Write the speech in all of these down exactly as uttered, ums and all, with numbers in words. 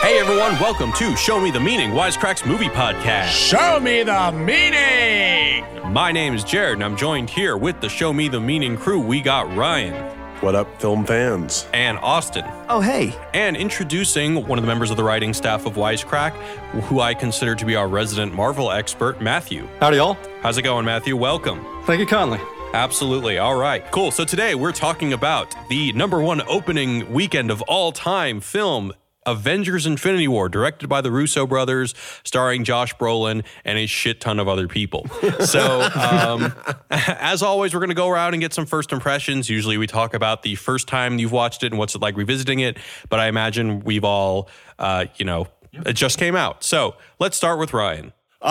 Hey everyone, welcome to Show Me the Meaning, Wisecracks Movie Podcast. Show me the meaning! My name is Jared, and I'm joined here with the Show Me the Meaning crew. We got Ryan. What up, film fans? And Austin. Oh, hey. And introducing one of the members of the writing staff of Wisecrack, who I consider to be our resident Marvel expert, Matthew. Howdy, y'all. How's it going, Matthew? Welcome. Thank you kindly. Absolutely. All right. Cool. So today we're talking about the number one opening weekend of all time film, Avengers Infinity War, directed by the Russo brothers, starring Josh Brolin and a shit ton of other people. So, um, as always, we're going to go around and get some first impressions. Usually we talk about the first time you've watched it and what's it like revisiting it. But I imagine we've all, uh, you know, it just came out. So let's start with Ryan.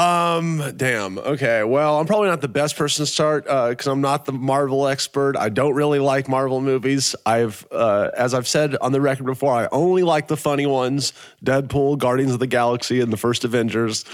Um, damn. Okay. Well, I'm probably not the best person to start because uh, I'm not the Marvel expert. I don't really like Marvel movies. I've, uh, as I've said on the record before, I only like the funny ones: Deadpool, Guardians of the Galaxy, and the first Avengers.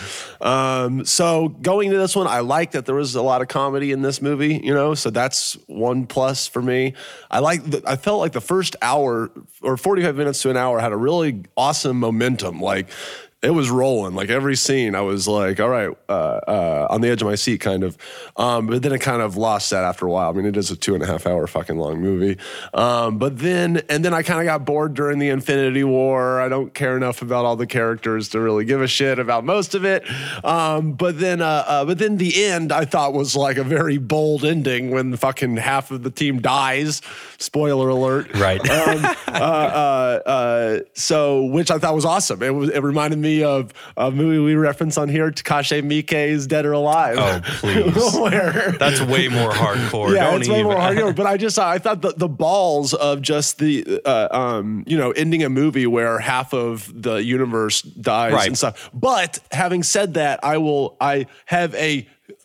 Um, so going to this one, I like that there was a lot of comedy in this movie. You know, so that's one plus for me. I like. The, I felt like the first hour or forty-five minutes to an hour had a really awesome momentum. Like, it was rolling. Like every scene, I was like, all right, uh, uh, on the edge of my seat, kind of. Um, but then it kind of lost that after a while. I mean, it is a two and a half hour fucking long movie. Um, but then, and then I kind of got bored during the Infinity War. I don't care enough about all the characters to really give a shit about most of it. Um, but then, uh, uh, but then the end, I thought was like a very bold ending when fucking half of the team dies. Spoiler alert. Right. Um, uh, uh, uh, so, which I thought was awesome. It was. It reminded me of a movie we reference on here, Takashi Miike's Dead or Alive. Oh, please. Where, That's way more hardcore. yeah, Don't it's way even. more hardcore. But I just, I thought the, the balls of just the, uh, um, you know, ending a movie where half of the universe dies Right. and stuff. But having said that, I will, I have a,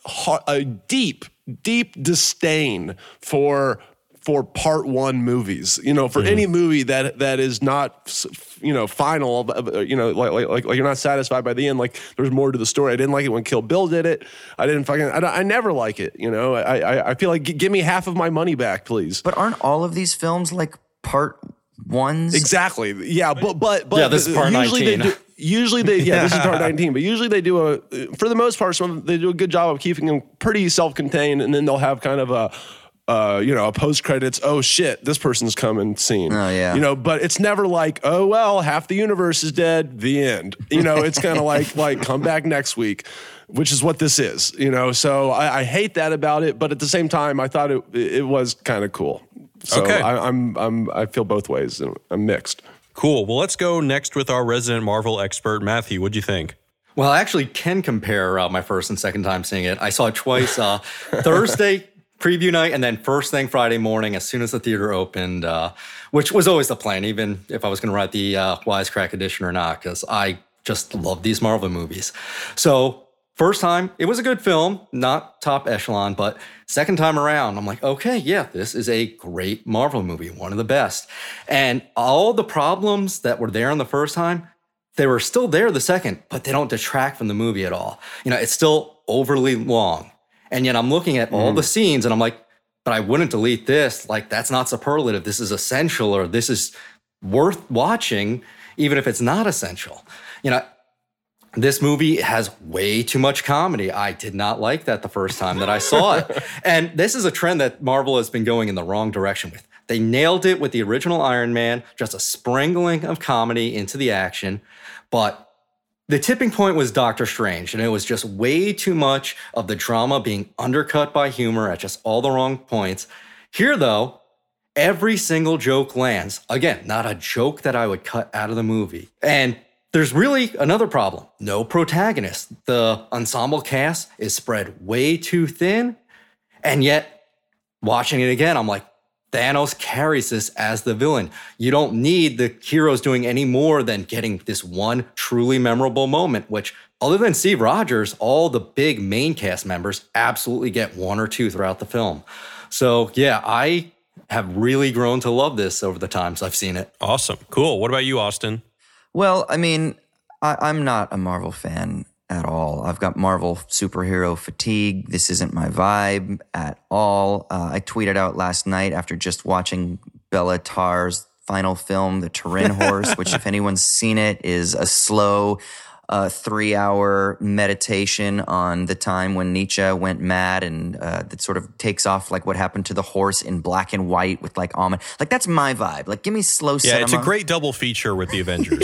a deep, deep disdain for for part one movies, you know, for mm. any movie that that is not, you know, final, you know, like, like like you're not satisfied by the end. Like there's more to the story. I didn't like it when Kill Bill did it. I didn't fucking. I, I never like it. You know, I I, I feel like g- give me half of my money back, please. But aren't all of these films like part ones? Exactly. Yeah, but but but yeah, this is part usually nineteen. They do, usually they yeah, this is part nineteen. But usually they do a for the most part, some they do a good job of keeping them pretty self-contained, and then they'll have kind of a. Uh, you know, a post credits, oh shit, this person's coming scene. Oh, yeah. You know, but it's never like, oh well, half the universe is dead, the end. You know, it's kind of like, like, come back next week, which is what this is, you know. So I, I hate that about it, but at the same time, I thought it it was kind of cool. So Okay. I, I'm I'm I feel both ways. I'm mixed. Cool. Well, let's go next with our resident Marvel expert, Matthew. What'd you think? Well, I actually can compare uh, my first and second time seeing it. I saw it twice. Uh, Thursday preview night, and then first thing Friday morning as soon as the theater opened, uh, which was always the plan, even if I was going to write the uh, Wisecrack edition or not, because I just love these Marvel movies. So first time, it was a good film, not top echelon, but second time around, I'm like, okay, yeah, this is a great Marvel movie, one of the best. And all the problems that were there on the first time, they were still there the second, but they don't detract from the movie at all. You know, it's still overly long. And yet I'm looking at all mm. the scenes and I'm like, but I wouldn't delete this. Like, that's not superlative. This is essential, or this is worth watching, even if it's not essential. You know, this movie has way too much comedy. I did not like that the first time that I saw it. And this is a trend that Marvel has been going in the wrong direction with. They nailed it with the original Iron Man, just a sprinkling of comedy into the action. But the tipping point was Doctor Strange, and it was just way too much of the drama being undercut by humor at just all the wrong points. Here, though, every single joke lands. Again, not a joke that I would cut out of the movie. And there's really another problem. No protagonist. The ensemble cast is spread way too thin, and yet, watching it again, I'm like, Thanos carries this as the villain. You don't need the heroes doing any more than getting this one truly memorable moment, which, other than Steve Rogers, all the big main cast members absolutely get one or two throughout the film. So, yeah, I have really grown to love this over the times I've seen it. Awesome. Cool. What about you, Austin? Well, I mean, I, I'm not a Marvel fan at all. I've got Marvel superhero fatigue. This isn't my vibe at all. Uh, I tweeted out last night after just watching Bella Tarr's final film, The Turin Horse, which if anyone's seen it is a slow uh, three-hour meditation on the time when Nietzsche went mad, and uh, that sort of takes off like what happened to the horse in black and white with like almond. Like that's my vibe. Like give me slow yeah, cinema. it's a great double feature with the Avengers.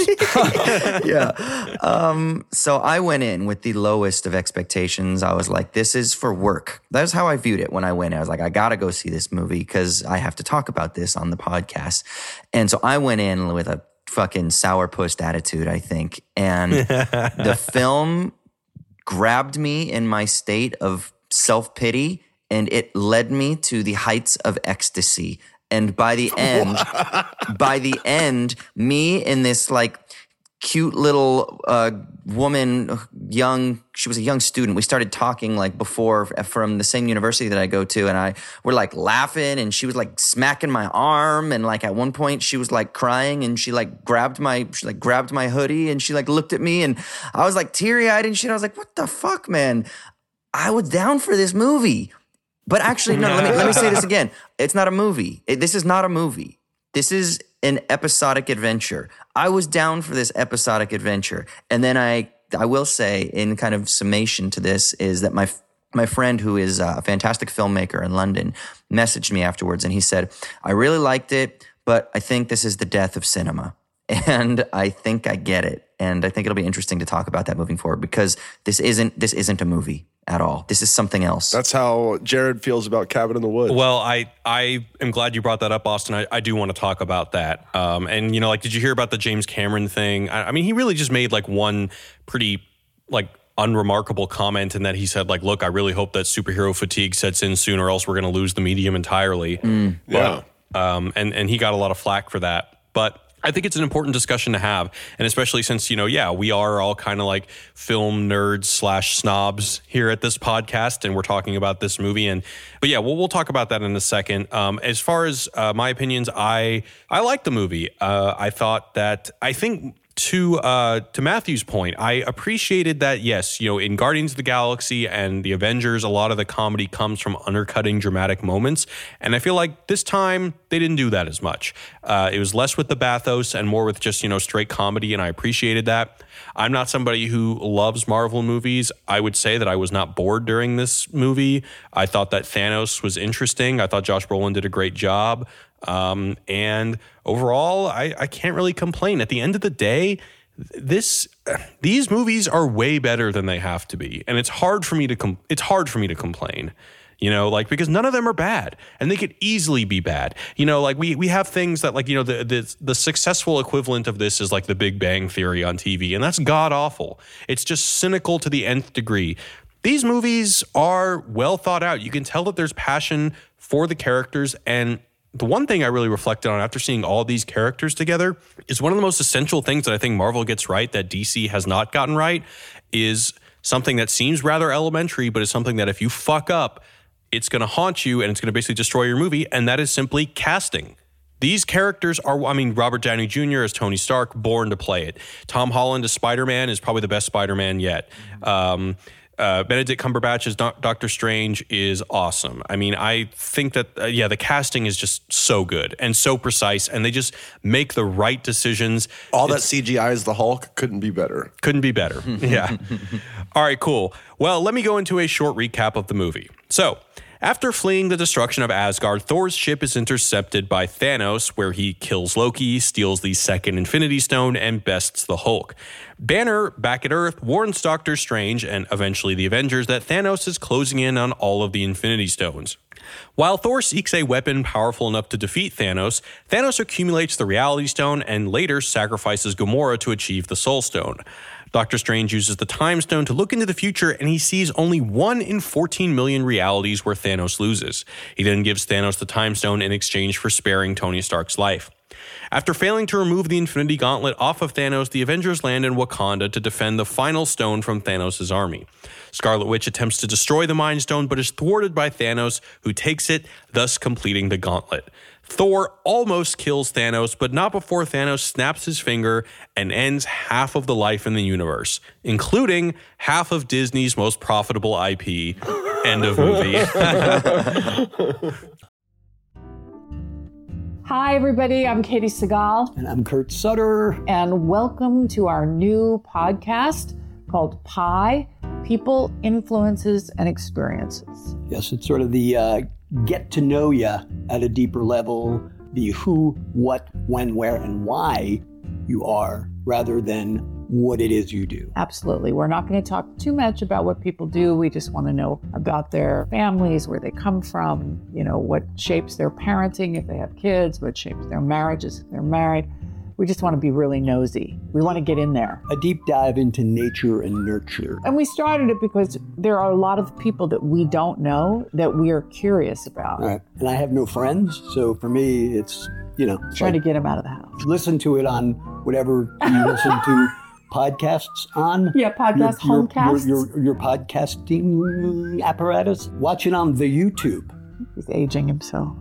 yeah. Um, so I went in with the lowest of expectations. I was like, this is for work. That's how I viewed it when I went. I was like, I got to go see this movie because I have to talk about this on the podcast. And so I went in with a fucking sourpuss attitude, I think. And the film grabbed me in my state of self-pity and it led me to the heights of ecstasy. And by the end, by the end, me in this like cute little uh, woman, young, she was a young student. We started talking like before from the same university that I go to. And I were like laughing and she was like smacking my arm. And like at one point she was like crying and she like grabbed my, she like grabbed my hoodie and she like looked at me and I was like teary eyed and shit. I was like, what the fuck, man? I was down for this movie. But actually, no, let me, let me say this again. It's not a movie. It, this is not a movie. This is an episodic adventure. I was down for this episodic adventure. And then I I will say, in kind of summation to this, is that my my friend, who is a fantastic filmmaker in London, messaged me afterwards and he said, I really liked it, but I think this is the death of cinema. And I think I get it. And I think it'll be interesting to talk about that moving forward because this isn't this isn't a movie at all. This is something else. That's how Jared feels about Cabin in the Woods. Well, I I am glad you brought that up, Austin. I, I do want to talk about that. Um, and, you know, like, did you hear about the James Cameron thing? I, I mean, he really just made, like, one pretty, like, unremarkable comment in that he said, like, look, I really hope that superhero fatigue sets in soon or else we're going to lose the medium entirely. Mm. Yeah. But, um, and, and he got a lot of flack for that. But I think it's an important discussion to have. And especially since, you know, yeah, we are all kind of like film nerds slash snobs here at this podcast. And we're talking about this movie. And, but yeah, we'll, we'll talk about that in a second. Um, as far as uh, my opinions, I, I like the movie. Uh, I thought that, I think to, uh, to Matthew's point, I appreciated that, yes, you know, in Guardians of the Galaxy and the Avengers, a lot of the comedy comes from undercutting dramatic moments. And I feel like this time they didn't do that as much. Uh, it was less with the bathos and more with just, you know, straight comedy. And I appreciated that. I'm not somebody who loves Marvel movies. I would say that I was not bored during this movie. I thought that Thanos was interesting. I thought Josh Brolin did a great job. Um, and overall, I, I can't really complain. At the end of the day, this these movies are way better than they have to be, and it's hard for me to com- it's hard for me to complain. You know, like, because none of them are bad and they could easily be bad. You know, like we we have things that, like, you know, the the, the successful equivalent of this is like The Big Bang Theory on T V, and that's god awful. It's just cynical to the nth degree. These movies are well thought out. You can tell that there's passion for the characters. And the one thing I really reflected on after seeing all these characters together is one of the most essential things that I think Marvel gets right that D C has not gotten right is something that seems rather elementary, but is something that if you fuck up, it's going to haunt you and it's going to basically destroy your movie. And that is simply casting. These characters are, I mean, Robert Downey Junior as Tony Stark, born to play it. Tom Holland as Spider-Man is probably the best Spider-Man yet. Um, Uh, Benedict Cumberbatch as Do- Doctor Strange is awesome. I mean, I think that, uh, yeah, the casting is just so good and so precise, and they just make the right decisions. All It's, that C G I as the Hulk couldn't be better. Couldn't be better. Yeah. All right, cool. Well, let me go into a short recap of the movie. So, after fleeing the destruction of Asgard, Thor's ship is intercepted by Thanos, where he kills Loki, steals the second Infinity Stone, and bests the Hulk. Banner, back at Earth, warns Doctor Strange and eventually the Avengers that Thanos is closing in on all of the Infinity Stones. While Thor seeks a weapon powerful enough to defeat Thanos, Thanos accumulates the Reality Stone and later sacrifices Gamora to achieve the Soul Stone. Doctor Strange uses the Time Stone to look into the future, and he sees only one in fourteen million realities where Thanos loses. He then gives Thanos the Time Stone in exchange for sparing Tony Stark's life. After failing to remove the Infinity Gauntlet off of Thanos, the Avengers land in Wakanda to defend the final stone from Thanos' army. Scarlet Witch attempts to destroy the Mind Stone, but is thwarted by Thanos, who takes it, thus completing the gauntlet. Thor almost kills Thanos, but not before Thanos snaps his finger and ends half of the life in the universe, including half of Disney's most profitable I P. End of movie. Hi, everybody. I'm Katie Segal. And I'm Kurt Sutter. And welcome to our new podcast called Pi, People, Influences, and Experiences. Yes, it's sort of the uh, get to know you at a deeper level, the who, what, when, where, and why you are, rather than what it is you do. Absolutely. We're not going to talk too much about what people do. We just want to know about their families, where they come from, you know, what shapes their parenting if they have kids, what shapes their marriages if they're married. We just want to be really nosy. We want to get in there. A deep dive into nature and nurture. And we started it because there are a lot of people that we don't know that we are curious about. Right. And I have no friends, so for me, it's, you know. Trying like, to get them out of the house. Listen to it on whatever you listen to podcasts on. Yeah, podcast, your, homecasts. Your, your, your podcasting apparatus. Watch it on the YouTube. He's aging himself.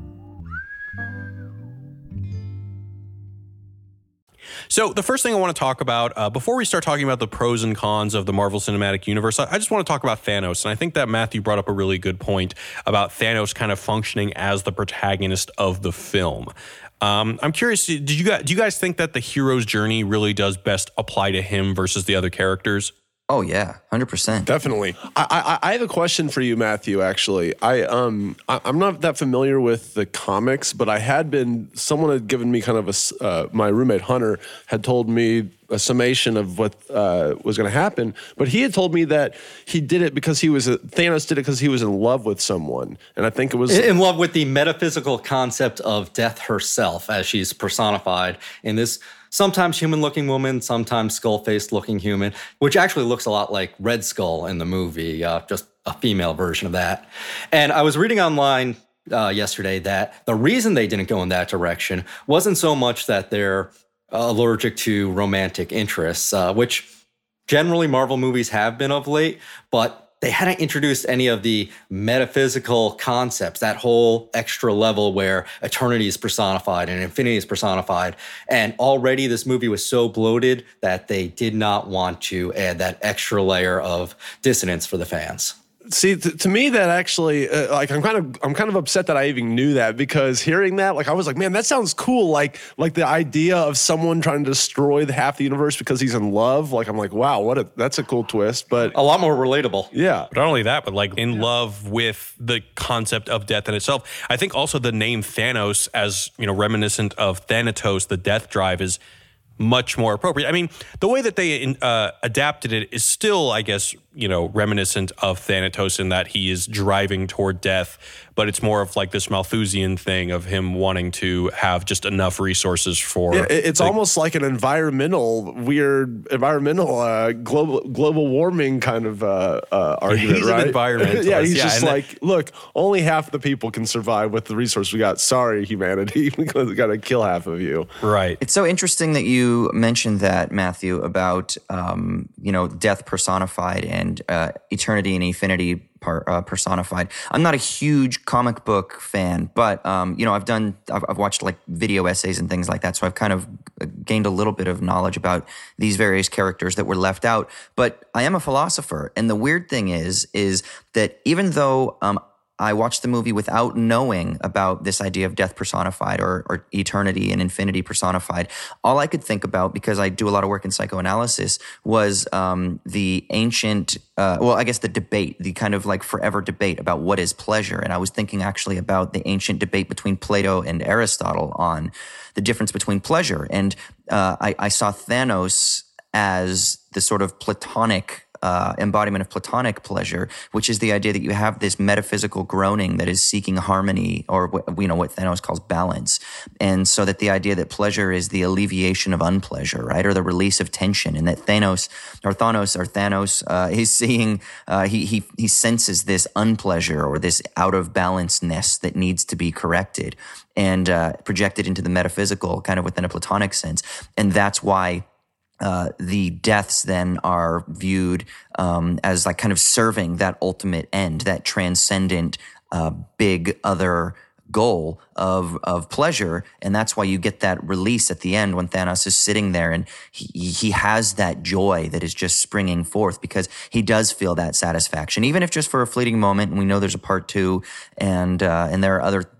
So the first thing I want to talk about, uh, before we start talking about the pros and cons of the Marvel Cinematic Universe, I, I just want to talk about Thanos. And I think that Matthew brought up a really good point about Thanos kind of functioning as the protagonist of the film. Um, I'm curious, did you guys, do you guys think that the hero's journey really does best apply to him versus the other characters? Oh yeah, one hundred percent. Definitely. I, I I have a question for you, Matthew. Actually, I um I, I'm not that familiar with the comics, but I had been. Someone had given me kind of a. Uh, my roommate Hunter had told me a summation of what uh, was going to happen, but he had told me that he did it because he was a, Thanos did it because he was in love with someone, and I think it was in love with the metaphysical concept of death herself, as she's personified in this. Sometimes human-looking woman, sometimes skull-faced looking human, which actually looks a lot like Red Skull in the movie, uh, just a female version of that. And I was reading online uh, yesterday that the reason they didn't go in that direction wasn't so much that they're allergic to romantic interests, uh, which generally Marvel movies have been of late, but they hadn't introduced any of the metaphysical concepts, that whole extra level where eternity is personified and infinity is personified. And already this movie was so bloated that they did not want to add that extra layer of dissonance for the fans. See, to, to me, that actually, uh, like, I'm kind of, I'm kind of upset that I even knew that, because hearing that, like, I was like, man, that sounds cool. Like, like the idea of someone trying to destroy the half the universe because he's in love. Like, I'm like, wow, what a, that's a cool twist. But a lot more relatable. Yeah. But not only that, but like in love with the concept of death in itself. I think also the name Thanos, as, you know, reminiscent of Thanatos, the death drive, is much more appropriate. I mean, the way that they uh, adapted it is still, I guess, you know, reminiscent of Thanatos in that he is driving toward death, but it's more of like this Malthusian thing of him wanting to have just enough resources for. Yeah, it's the, almost like an environmental, weird environmental, uh, global global warming kind of uh, uh, argument, he's right? An environmentalist. yeah, he's yeah, just like, that, look, only half the people can survive with the resource we got. Sorry, humanity, we got to kill half of you. Right. It's so interesting that you mentioned that, Matthew, about um, you know, death personified and uh, eternity and infinity par, uh, personified. I'm not a huge comic book fan, but um, you know, I've done, I've, I've watched like video essays and things like that, so I've kind of gained a little bit of knowledge about these various characters that were left out. But I am a philosopher, and the weird thing is, is that even though um, I watched the movie without knowing about this idea of death personified or, or eternity and infinity personified, all I could think about, because I do a lot of work in psychoanalysis, was um, the ancient, uh, well, I guess the debate, the kind of like forever debate about what is pleasure. And I was thinking actually about the ancient debate between Plato and Aristotle on the difference between pleasure. And uh, I, I saw Thanos as the sort of Platonic Uh, embodiment of Platonic pleasure, which is the idea that you have this metaphysical groaning that is seeking harmony, or what, you know, what Thanos calls balance. And so that the idea that pleasure is the alleviation of unpleasure, right? Or the release of tension, and that Thanos or Thanos or Thanos, uh, he's seeing, uh, he, he, he senses this unpleasure or this out of balance-ness that needs to be corrected and uh, projected into the metaphysical kind of within a Platonic sense. And that's why Uh, the deaths then are viewed um, as like kind of serving that ultimate end, that transcendent uh, big other goal of of pleasure. And that's why you get that release at the end when Thanos is sitting there and he, he has that joy that is just springing forth because he does feel that satisfaction, even if just for a fleeting moment. And we know there's a part two, and uh, and there are other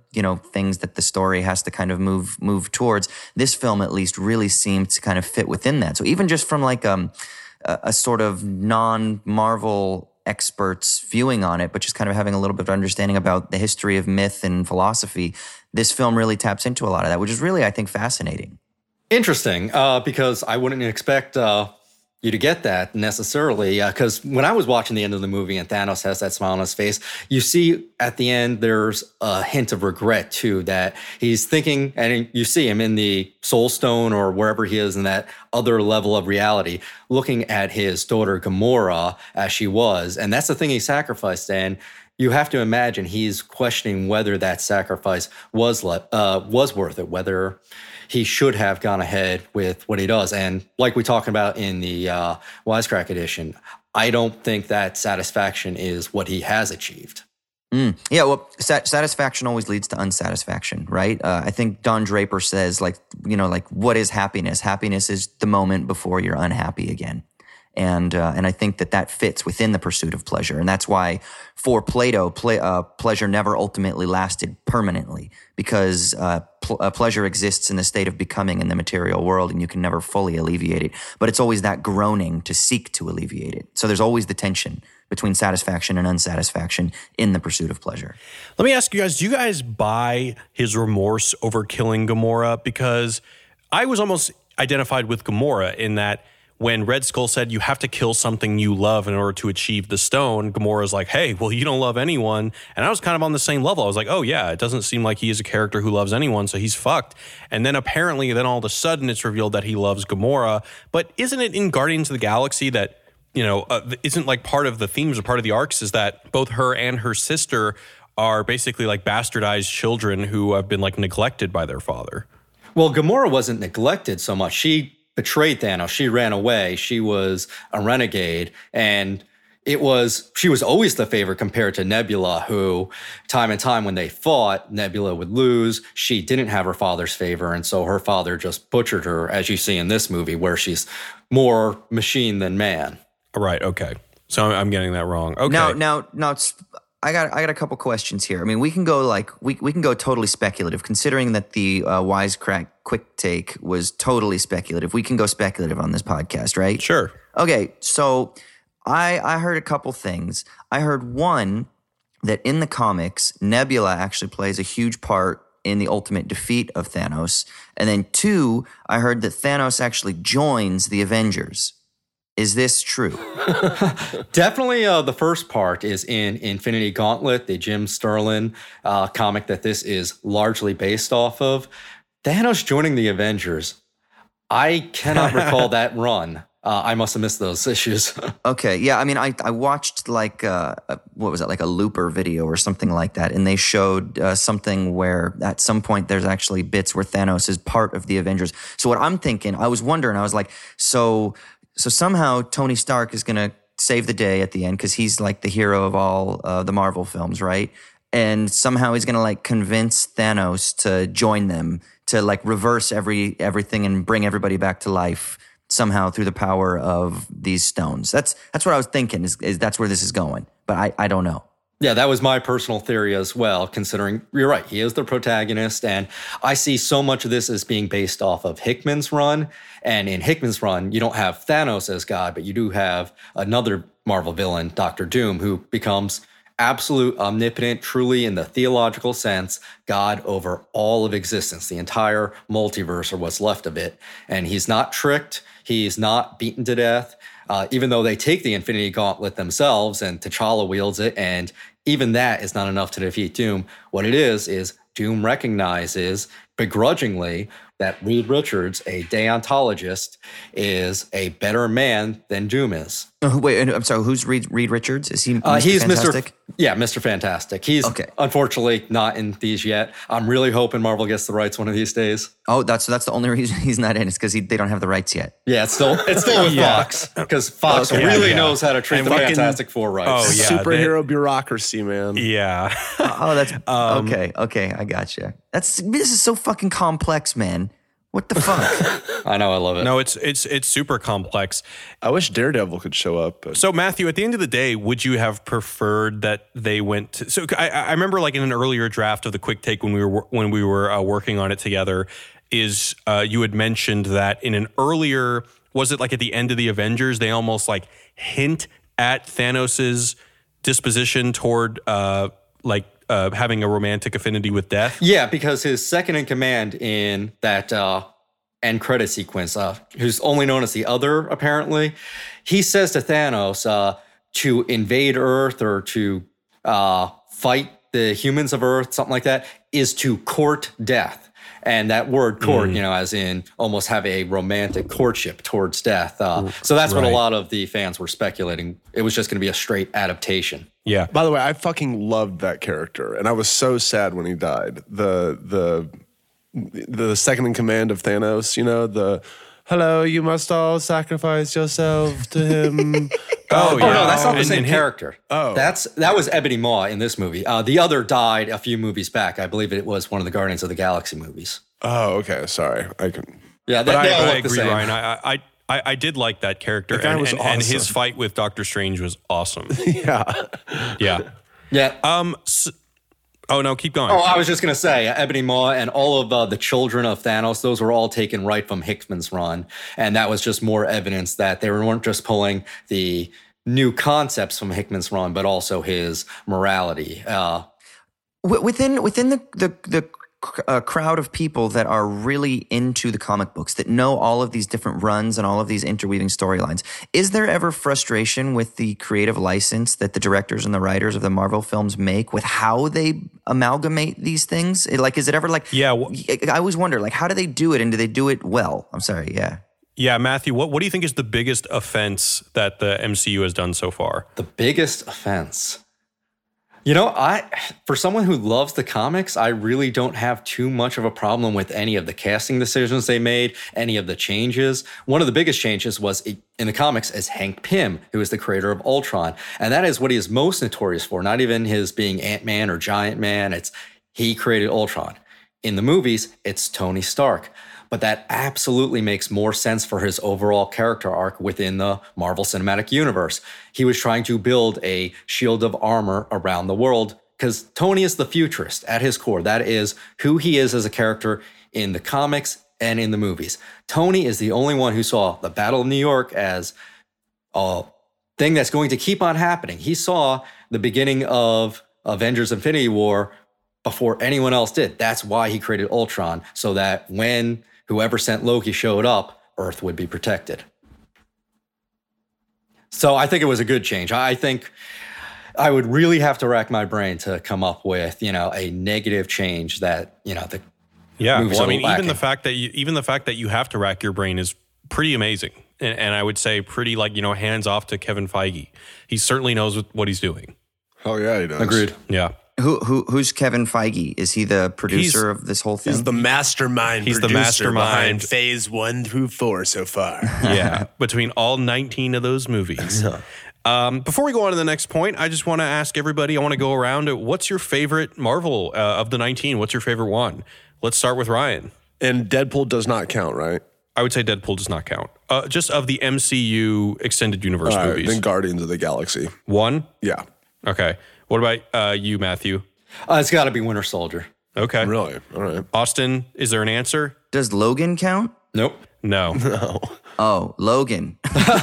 you know, things that the story has to kind of move move towards. This film at least really seemed to kind of fit within that. So even just from like um, a, a sort of non-Marvel experts viewing on it, but just kind of having a little bit of understanding about the history of myth and philosophy, this film really taps into a lot of that, which is really, I think, fascinating. Interesting, uh, because I wouldn't expect uh, you to get that necessarily, because uh, when I was watching the end of the movie and Thanos has that smile on his face, you see at the end there's a hint of regret too, that he's thinking, and you see him in the Soul Stone or wherever he is in that other level of reality, looking at his daughter Gamora as she was, and that's the thing he sacrificed. And you have to imagine he's questioning whether that sacrifice was le- uh, was worth it, whether he should have gone ahead with what he does. And like we talked about in the uh, Wisecrack edition, I don't think that satisfaction is what he has achieved. Mm. Yeah, well, sat- satisfaction always leads to unsatisfaction, right? Uh, I think Don Draper says, like, you know, like, what is happiness? Happiness is the moment before you're unhappy again. And uh, and I think that that fits within the pursuit of pleasure. And that's why for Plato, play, uh, pleasure never ultimately lasted permanently, because uh, pl- uh, pleasure exists in the state of becoming in the material world, and you can never fully alleviate it. But it's always that groaning to seek to alleviate it. So there's always the tension between satisfaction and unsatisfaction in the pursuit of pleasure. Let me ask you guys, do you guys buy his remorse over killing Gamora? Because I was almost identified with Gamora in that when Red Skull said you have to kill something you love in order to achieve the stone, Gamora's like, hey, well, you don't love anyone. And I was kind of on the same level. I was like, oh, yeah, it doesn't seem like he is a character who loves anyone, so he's fucked. And then apparently, then all of a sudden, it's revealed that he loves Gamora. But isn't it in Guardians of the Galaxy that, you know, uh, isn't like part of the themes or part of the arcs is that both her and her sister are basically like bastardized children who have been like neglected by their father? Well, Gamora wasn't neglected so much. She betrayed Thanos. She ran away. She was a renegade. And it was, she was always the favorite compared to Nebula, who time and time when they fought, Nebula would lose. She didn't have her father's favor. And so her father just butchered her, as you see in this movie, where she's more machine than man. Right. Okay. So I'm getting that wrong. Okay. Now, now, now, it's, I got, I got a couple questions here. I mean, we can go like, we we can go totally speculative, considering that the uh, Wisecrack quick take was totally speculative. We can go speculative on this podcast, right? Sure. Okay. So I I heard a couple things. I heard one, that in the comics, Nebula actually plays a huge part in the ultimate defeat of Thanos. And then two, I heard that Thanos actually joins the Avengers. Is this true? Definitely uh, the first part is in Infinity Gauntlet, the Jim Starlin uh, comic that this is largely based off of. Thanos joining the Avengers, I cannot recall that run. Uh, I must have missed those issues. Okay, yeah, I mean, I, I watched like, uh, what was it, like a Looper video or something like that, and they showed uh, something where at some point there's actually bits where Thanos is part of the Avengers. So what I'm thinking, I was wondering, I was like, so... So somehow Tony Stark is going to save the day at the end because he's like the hero of all uh, the Marvel films, right? And somehow he's going to like convince Thanos to join them, to like reverse every everything and bring everybody back to life somehow through the power of these stones. That's that's what I was thinking, is, is that's where this is going. But I, I don't know. Yeah, that was my personal theory as well, considering you're right, he is the protagonist, and I see so much of this as being based off of Hickman's run. And in Hickman's run, you don't have Thanos as God, but you do have another Marvel villain, Doctor Doom, who becomes absolute omnipotent, truly in the theological sense, God over all of existence, the entire multiverse or what's left of it. And he's not tricked, he's not beaten to death. Uh, even though they take the Infinity Gauntlet themselves and T'Challa wields it, and even that is not enough to defeat Doom. What it is, is Doom recognizes begrudgingly that Reed Richards, a deontologist, is a better man than Doom is. Oh, wait, I'm sorry, who's Reed, Reed Richards? Is he Mister Uh, he's Fantastic? Mister F- yeah, Mister Fantastic. He's Okay. unfortunately not in these yet. I'm really hoping Marvel gets the rights one of these days. Oh, that's that's the only reason he's not in, is because they don't have the rights yet. Yeah, it's still it's still with Yeah. Fox, because Fox Okay. really Yeah, yeah. knows how to treat And the fucking- Fantastic Four rights. Oh, yeah. Superhero bureaucracy, man. Yeah. Oh, that's Um, okay. Okay, I gotcha. That's this is so fucking complex, man. What the fuck? I know, I love it. No, it's it's it's super complex. I wish Daredevil could show up. But. So, Matthew, at the end of the day, would you have preferred that they went to, so I, I remember like in an earlier draft of the Quick Take when we were when we were uh, working on it together, is uh, you had mentioned that in an earlier, was it like at the end of the Avengers, they almost like hint at Thanos's disposition toward uh, like uh, having a romantic affinity with death? Yeah, because his second in command in that uh, end credit sequence, uh, who's only known as the Other, apparently, he says to Thanos uh, to invade Earth or to uh, fight the humans of Earth, something like that, is to court death. And that word court, mm. you know, as in almost have a romantic courtship towards death. Uh, so that's right. What a lot of the fans were speculating. It was just going to be a straight adaptation. Yeah. By the way, I fucking loved that character, and I was so sad when he died. The the the second in command of Thanos, you know, the hello, you must all sacrifice yourself to him. oh, oh yeah. no, that's not the and, same and character. He, oh, that's that was Ebony Maw in this movie. Uh, the Other died a few movies back. I believe it was one of the Guardians of the Galaxy movies. Oh, okay. Sorry, I can. Yeah, they, but they I, all I look the agree, same. Ryan. I, I I I did like that character, That guy and, was and, and his awesome. fight with Doctor Strange was awesome. yeah, yeah, yeah. Um. So, oh no, keep going. Oh, I was just gonna say, Ebony Maw and all of uh, the children of Thanos, those were all taken right from Hickman's run, and that was just more evidence that they weren't just pulling the new concepts from Hickman's run, but also his morality. Uh, within within the the the uh, crowd of people that are really into the comic books, that know all of these different runs and all of these interweaving storylines, is there ever frustration with the creative license that the directors and the writers of the Marvel films make with how they amalgamate these things? It, like, is it ever like? Yeah, well, I always wonder, like, how do they do it, and do they do it well? I'm sorry, yeah. Yeah, Matthew, what, what do you think is the biggest offense that the M C U has done so far? The biggest offense? You know, I for someone who loves the comics, I really don't have too much of a problem with any of the casting decisions they made, any of the changes. One of the biggest changes was in the comics is Hank Pym, who is the creator of Ultron. And that is what he is most notorious for, not even his being Ant-Man or Giant Man. It's he created Ultron. In the movies, it's Tony Stark. But that absolutely makes more sense for his overall character arc within the Marvel Cinematic Universe. He was trying to build a shield of armor around the world because Tony is the futurist at his core. That is who he is as a character in the comics and in the movies. Tony is the only one who saw the Battle of New York as a thing that's going to keep on happening. He saw the beginning of Avengers Infinity War before anyone else did. That's why he created Ultron, so that when whoever sent Loki showed up, Earth would be protected. So I think it was a good change. I think I would really have to rack my brain to come up with, you know, a negative change that, you know, the yeah. movies Well, I are mean, lacking. even the fact that you, even the fact that you have to rack your brain is pretty amazing, and, and I would say pretty like you know hands off to Kevin Feige. He certainly knows what, what he's doing. Oh yeah, he does. Agreed. Yeah. Who who who's Kevin Feige? Is he the producer He's- of this whole thing? He's the mastermind. He's the producer mastermind. behind Phase One through Four so far. Yeah, between all nineteen of those movies. Um, before we go on to the next point, I just want to ask everybody, I want to go around. What's your favorite Marvel uh, of the nineteen? What's your favorite one? Let's start with Ryan. And Deadpool does not count, right? I would say Deadpool does not count. Uh, just of the M C U Extended Universe All right, movies. then Guardians of the Galaxy. One? Yeah. Okay. What about uh, you, Matthew? Uh, it's got to be Winter Soldier. Okay. Really? All right. Austin, is there an answer? Does Logan count? Nope. No. No. Oh, Logan.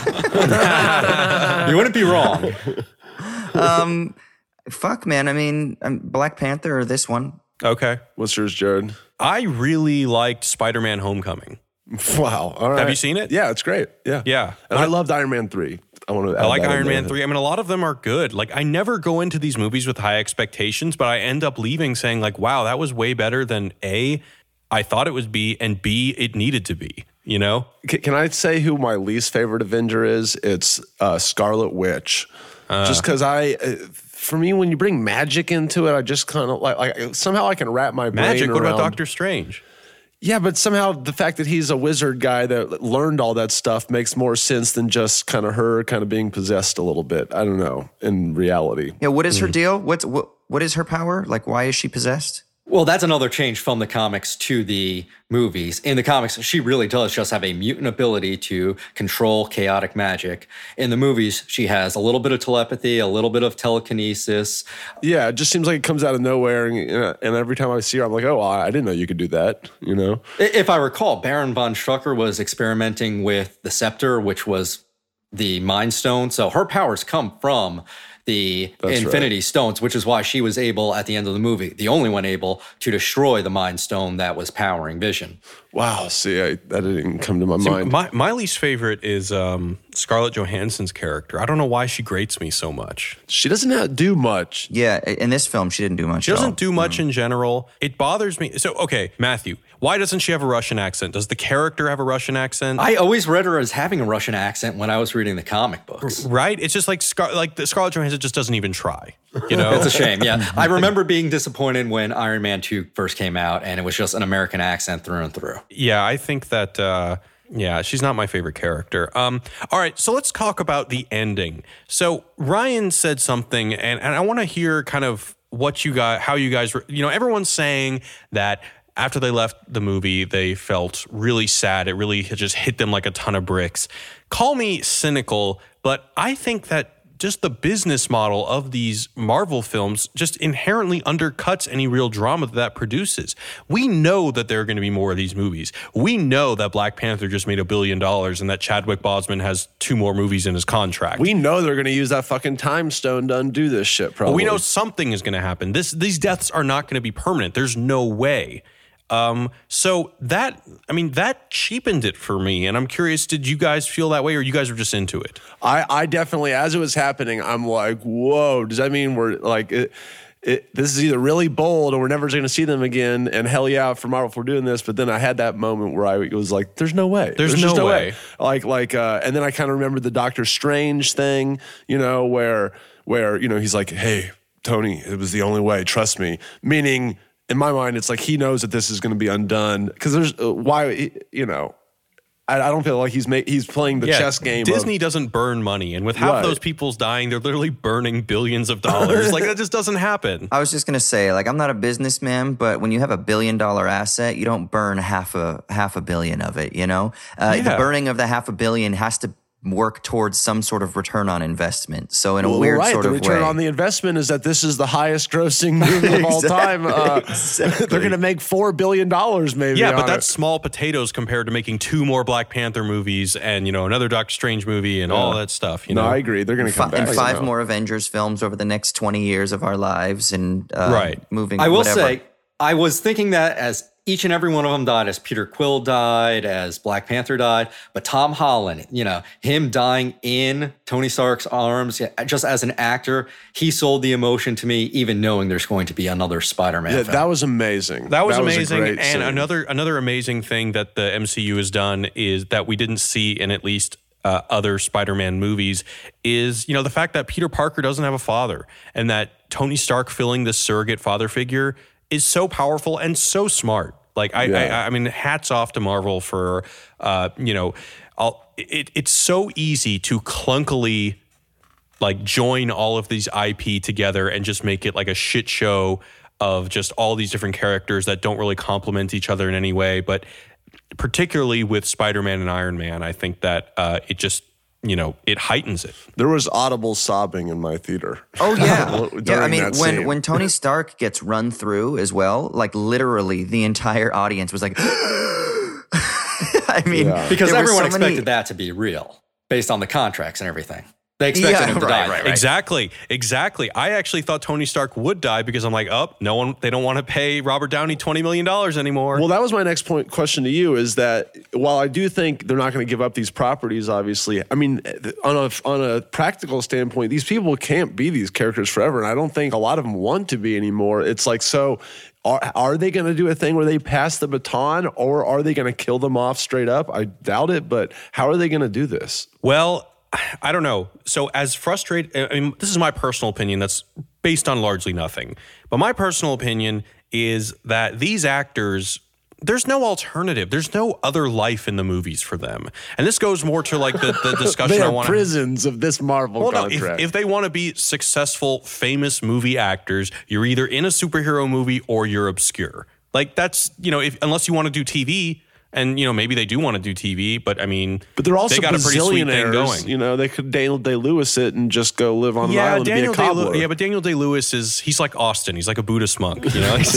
You wouldn't be wrong. um, fuck, man. I mean, um, Black Panther or this one. Okay. What's yours, Jared? I really liked Spider-Man Homecoming. Wow. All right. Have you seen it? Yeah, it's great. Yeah. Yeah. And I loved Iron Man three. I want to. I like Iron Man three. I mean, a lot of them are good. Like, I never go into these movies with high expectations, but I end up leaving saying, like, wow, that was way better than A, I thought it was B, and B, it needed to be, you know? Can, can I say who my least favorite Avenger is? It's uh, Scarlet Witch. Uh, just because I, uh, for me, when you bring magic into it, I just kind of like, like somehow I can wrap my brain Magic, what around. about Doctor Strange? Yeah, but somehow the fact that he's a wizard guy that learned all that stuff makes more sense than just kind of her kind of being possessed a little bit. I don't know, in reality. Yeah, what is her deal? What's what? What is her power? Like, why is she possessed? Well, that's another change from the comics to the movies. In the comics, she really does just have a mutant ability to control chaotic magic. In the movies, she has a little bit of telepathy, a little bit of telekinesis. Yeah, it just seems like it comes out of nowhere. And, and every time I see her, I'm like, oh, I didn't know you could do that, you know? If I recall, Baron von Strucker was experimenting with the Scepter, which was the Mind Stone. So her powers come from the That's Infinity right. Stones, which is why she was able, at the end of the movie, the only one able to destroy the Mind Stone that was powering Vision. Wow, see, I, that didn't come to my see, mind. My, my least favorite is um, Scarlett Johansson's character. I don't know why she grates me so much. She doesn't have, do much. Yeah, in this film, she didn't do much She at all. doesn't do much mm. in general. It bothers me. So, okay, Matthew, why doesn't she have a Russian accent? Does the character have a Russian accent? I always read her as having a Russian accent when I was reading the comic books. Right? It's just like, Scar- like the Scarlett Johansson just doesn't even try. You know? It's a shame, yeah. I remember being disappointed when Iron Man two first came out and it was just an American accent through and through. Yeah, I think that, uh, yeah, she's not my favorite character. Um, all right, so let's talk about the ending. So Ryan said something, and, and I want to hear kind of what you guys, how you guys, you know, everyone's saying that after they left the movie, they felt really sad. It really just hit them like a ton of bricks. Call me cynical, but I think that just the business model of these Marvel films just inherently undercuts any real drama that that produces. We know that there are going to be more of these movies. We know that Black Panther just made a billion dollars and that Chadwick Boseman has two more movies in his contract. We know they're going to use that fucking time stone to undo this shit, probably. Well, we know something is going to happen. This These deaths are not going to be permanent. There's no way. Um, so that, I mean, that cheapened it for me. And I'm curious, did you guys feel that way or you guys were just into it? I, I definitely, as it was happening, I'm like, whoa, does that mean we're like, it, it, this is either really bold or we're never going to see them again? And hell yeah, for Marvel for doing this. But then I had that moment where I was like, there's no way. There's, there's no, no way. way. Like, like, uh, and then I kind of remembered the Doctor Strange thing, you know, where, where, you know, he's like, hey, Tony, it was the only way. Trust me. Meaning, in my mind, it's like he knows that this is going to be undone because there's uh, why, you know, I, I don't feel like he's ma- he's playing the yeah, chess game. Disney of, doesn't burn money. And with half right. those people's dying, they're literally burning billions of dollars. Like that just doesn't happen. I was just going to say, like, I'm not a businessman, but when you have a billion dollar asset, you don't burn half a half a billion of it, you know? Uh, yeah. The burning of the half a billion has to work towards some sort of return on investment. So in a well, weird right. sort the of return way. on the investment is that this is the highest grossing movie of all time. Uh, exactly. They're going to make four billion dollars maybe. Yeah, but on that's it. small potatoes compared to making two more Black Panther movies and, you know, another Doctor Strange movie and yeah. all that stuff. You no, know? I agree. They're going to come F- back. And five more Avengers films over the next twenty years of our lives and uh, right. moving. I will whatever. say, I was thinking that as each and every one of them died, as Peter Quill died, as Black Panther died, but Tom Holland, you know, him dying in Tony Stark's arms, just as an actor, he sold the emotion to me, even knowing there's going to be another Spider-Man yeah, film. That was amazing. That was that amazing. Was and scene. another another amazing thing that the M C U has done is that we didn't see in at least uh, other Spider-Man movies is, you know, the fact that Peter Parker doesn't have a father and that Tony Stark filling this surrogate father figure is so powerful and so smart. Like, I, yeah. I, I mean, hats off to Marvel for, uh, you know, I'll, it, it's so easy to clunkily, like, join all of these I P together and just make it like a shit show of just all these different characters that don't really complement each other in any way. But particularly with Spider-Man and Iron Man, I think that uh, it just, you know, it heightens it. There was audible sobbing in my theater. Oh yeah, yeah. I mean, when scene. when Tony Stark gets run through as well, like literally the entire audience was like, I mean, Yeah. Because there were everyone so expected many- that to be real based on the contracts and everything. They expected Yeah, him to right, die. right, right. Exactly, exactly. I actually thought Tony Stark would die because I'm like, oh, no one, they don't want to pay Robert Downey twenty million dollars anymore. Well, that was my next point question to you is that while I do think they're not going to give up these properties, obviously, I mean, on a on a practical standpoint, these people can't be these characters forever. And I don't think a lot of them want to be anymore. It's like, so are, are they going to do a thing where they pass the baton or are they going to kill them off straight up? I doubt it, but how are they going to do this? Well, I don't know. So as frustrated, I mean, this is my personal opinion that's based on largely nothing. But my personal opinion is that these actors, there's no alternative. There's no other life in the movies for them. And this goes more to like the, the discussion they I are want to prisons of this Marvel well, no, contract. if, if they want to be successful, famous movie actors, you're either in a superhero movie or you're obscure. Like that's, you know, if unless you want to do T V, and, you know, maybe they do want to do T V, but I mean, but they're also they got a pretty sweet thing going. You know, they could Daniel Day-Lewis it and just go live on yeah, an island Daniel and be a cobbler. Day-Lew- yeah, but Daniel Day-Lewis is, he's like Austin. He's like a Buddhist monk, you know?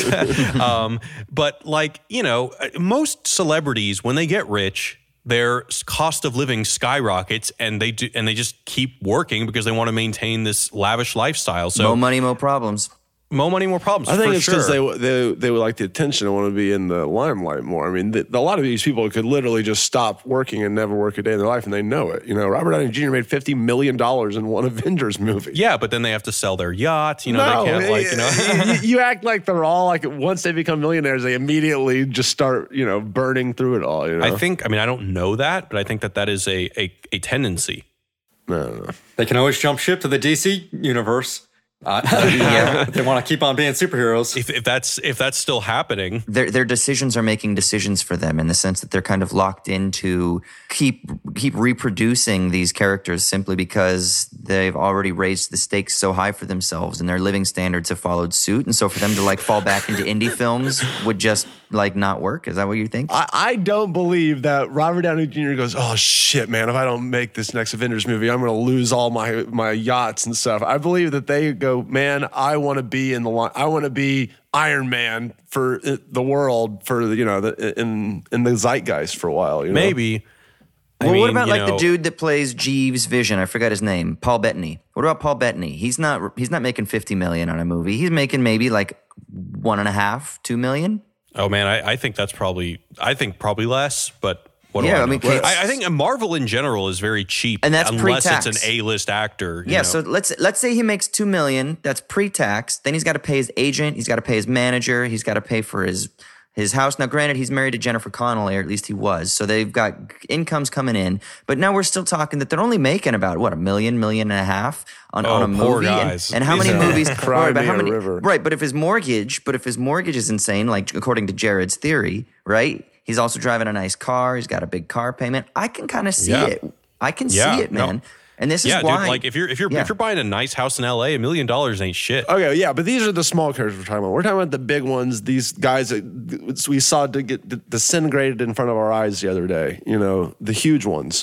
um, but like, you know, most celebrities, when they get rich, their cost of living skyrockets and they do, and they just keep working because they want to maintain this lavish lifestyle. So More money, more problems. More money, more problems. I think for it's because sure. they, they they would like the attention and want to be in the limelight more. I mean, the, a lot of these people could literally just stop working and never work a day in their life, and they know it. You know, Robert Downey Junior made fifty million dollars in one Avengers movie. Yeah, but then they have to sell their yacht. You know, no, they can't like, you know. you, you act like they're all like, once they become millionaires, they immediately just start, you know, burning through it all. You know? I think, I mean, I don't know that, but I think that that is a a, a tendency. No, no, no. They can always jump ship to the D C universe. Uh, yeah, they want to keep on being superheroes. If, if that's if that's still happening, Their their decisions are making decisions for them in the sense that they're kind of locked into keep keep reproducing these characters simply because they've already raised the stakes so high for themselves and their living standards have followed suit. And so for them to like fall back into indie films would just like not work. Is that what you think? I, I don't believe that Robert Downey Junior goes, oh shit, man, if I don't make this next Avengers movie, I'm going to lose all my my yachts and stuff. I believe that they go, man, I want to be in the line. I want to be Iron Man for the world, for you know, the, in in the zeitgeist for a while. You know? maybe. I Well, mean, what about you like know, the dude that plays Jeeves Vision? I forgot his name. Paul Bettany. What about Paul Bettany? He's not. He's not making fifty million on a movie. He's making maybe like one and a half, two million. Oh man, I, I think that's probably. I think probably less, but. What do Yeah, I, I mean, know? Kate- I, I think Marvel in general is very cheap, And that's unless pre-tax. it's an A-list actor. you Yeah. know. So let's let's say he makes two million. That's pre-tax. Then he's got to pay his agent. He's got to pay his manager. He's got to pay for his his house. Now, granted, he's married to Jennifer Connelly, or at least he was. So they've got incomes coming in. But now we're still talking that they're only making about what a million, million and a half on, Oh, on a poor movie. And- guys. And, how These many are- movies? Cry right, but me how a many? river. Right. But if his mortgage, but if his mortgage is insane, like according to Jared's theory, right? He's also driving a nice car. He's got a big car payment. I can kind of see Yeah. it. I can Yeah, see it, no. man. And this yeah, is why. dude. Like if you're if you're Yeah. if you're buying a nice house in L A, a million dollars ain't shit. Okay, yeah, but these are the small characters we're talking about. We're talking about the big ones. These guys that we saw to get disintegrated in front of our eyes the other day. You know, the huge ones.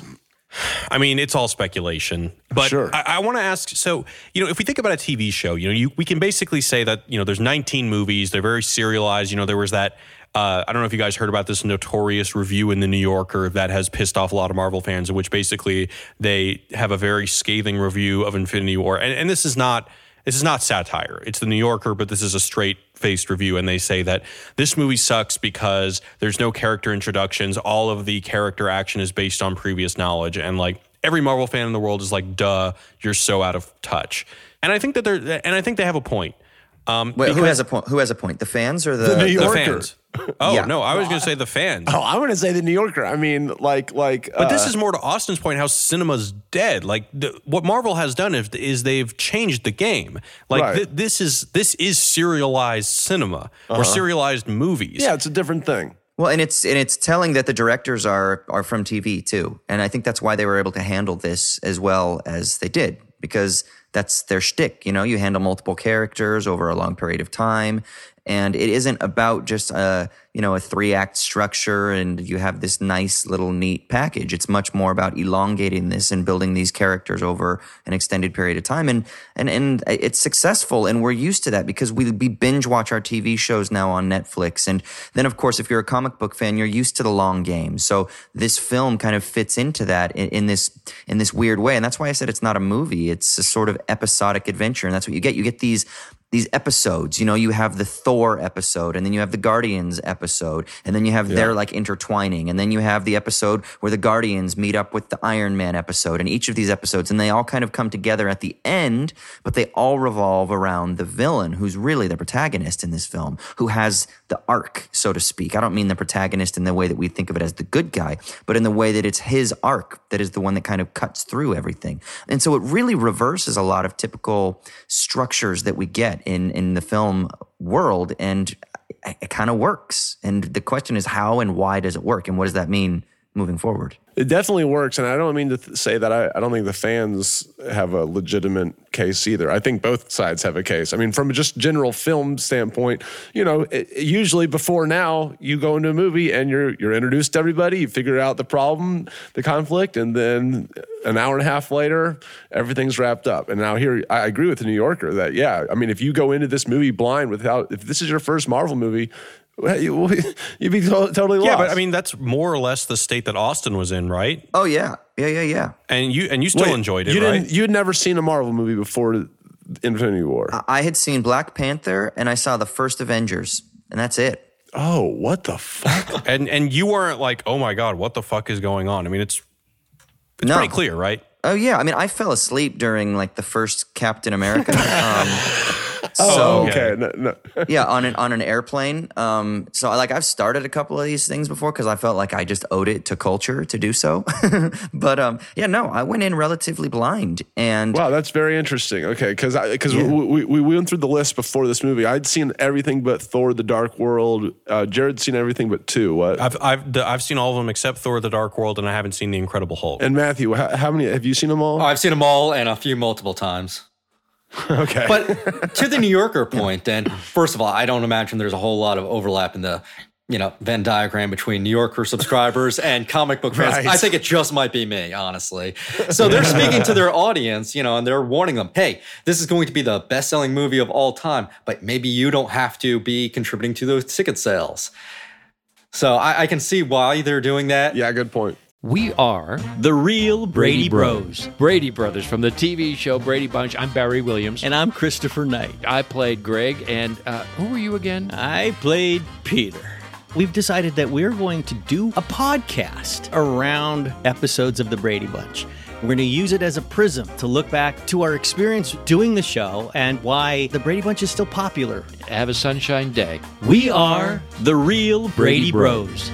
I mean, it's all speculation, but Sure. I, I want to ask. So, you know, if we think about a T V show, you know, you, we can basically say that you know there's nineteen movies. They're very serialized. You know, there was that. Uh, I don't know if you guys heard about this notorious review in the New Yorker that has pissed off a lot of Marvel fans, in which basically they have a very scathing review of Infinity War, and, and this is not. This is not satire. It's the New Yorker, but this is a straight-faced review, and they say that this movie sucks because there's no character introductions. All of the character action is based on previous knowledge, and like every Marvel fan in the world is like, "Duh, you're so out of touch." And I think that they're, and I think they have a point. Um, Wait, who because- has a point? Who has a point? The fans or the? The New the Yorker. fans? Oh Yeah. no, I was going to say the fans. Oh, I'm going to say the New Yorker. I mean, like, like. But this is more to Austin's point, how cinema's dead. Like the, what Marvel has done is, is they've changed the game. Like Right. th- this is this is serialized cinema or serialized movies. yeah, it's a different thing. Well, and it's and it's telling that the directors are are from T V too, and I think that's why they were able to handle this as well as they did, because that's their shtick. You know, you handle multiple characters over a long period of time, and it isn't about just a you know a three act structure and you have this nice little neat package. It's much more about elongating this and building these characters over an extended period of time, and and and it's successful, and we're used to that because we we binge watch our T V shows now on Netflix, and then of course if you're a comic book fan, you're used to the long game. So this film kind of fits into that in, in this in this weird way, and that's why I said it's not a movie. It's a sort of episodic adventure, and that's what you get. You get these. These episodes, you know, you have the Thor episode, and then you have the Guardians episode, and then you have their like intertwining, and then you have the episode where the Guardians meet up with the Iron Man episode, and each of these episodes, and they all kind of come together at the end, but they all revolve around the villain, who's really the protagonist in this film, who has the arc, so to speak. I don't mean the protagonist in the way that we think of it as the good guy, but in the way that it's his arc that is the one that kind of cuts through everything. And so it really reverses a lot of typical structures that we get in in the film world, and it kind of works. And the question is, how and why does it work? And what does that mean moving forward? It definitely works. And I don't mean to th- say that I, I don't think the fans have a legitimate case either. I think both sides have a case. I mean, from a just general film standpoint, you know, it, usually before now, you go into a movie and you're you're introduced to everybody, you figure out the problem, the conflict, and then an hour and a half later, everything's wrapped up. And now here, I agree with the New Yorker that, yeah, I mean, if you go into this movie blind without, if this is your first Marvel movie, you'd be to- totally lost. Yeah, but I mean, that's more or less the state that Austin was in, right? Oh yeah, yeah, yeah, yeah. And you and you still Wait, enjoyed it, you right? Didn't, you'd never seen a Marvel movie before Infinity War. I- I had seen Black Panther and I saw the first Avengers, and that's it. Oh, what the fuck? and and you weren't like, oh my God, what the fuck is going on? I mean, it's it's No. pretty clear, right? Oh yeah, I mean, I fell asleep during like the first Captain America. Um, Oh, so okay. No, no. yeah, on an on an airplane. Um, so like I've started a couple of these things before because I felt like I just owed it to culture to do so. But um, yeah, no, I went in relatively blind, and Wow, that's very interesting. Okay, because because Yeah. we, we, we went through the list before this movie. I'd seen everything but Thor: The Dark World. Uh, Jared's seen everything but two. What? I've I've I've seen all of them except Thor: The Dark World, and I haven't seen The Incredible Hulk. And Matthew, how, how many have you seen them all? I've seen them all and a few multiple times. Okay, But to the New Yorker point, and first of all, I don't imagine there's a whole lot of overlap in the, you know, Venn diagram between New Yorker subscribers and comic book fans. Right. I think it just might be me, honestly. So they're speaking to their audience, you know, and they're warning them, hey, this is going to be the best-selling movie of all time, but maybe you don't have to be contributing to those ticket sales. So I, I can see why they're doing that. yeah, good point. We are the real Brady Bros. Brady Brothers from the T V show Brady Bunch. I'm Barry Williams. And I'm Christopher Knight. I played Greg. And uh, who were you again? I played Peter. We've decided that we're going to do a podcast around episodes of the Brady Bunch. We're going to use it as a prism to look back to our experience doing the show and why the Brady Bunch is still popular. Have a sunshine day. We are the real Brady Bros.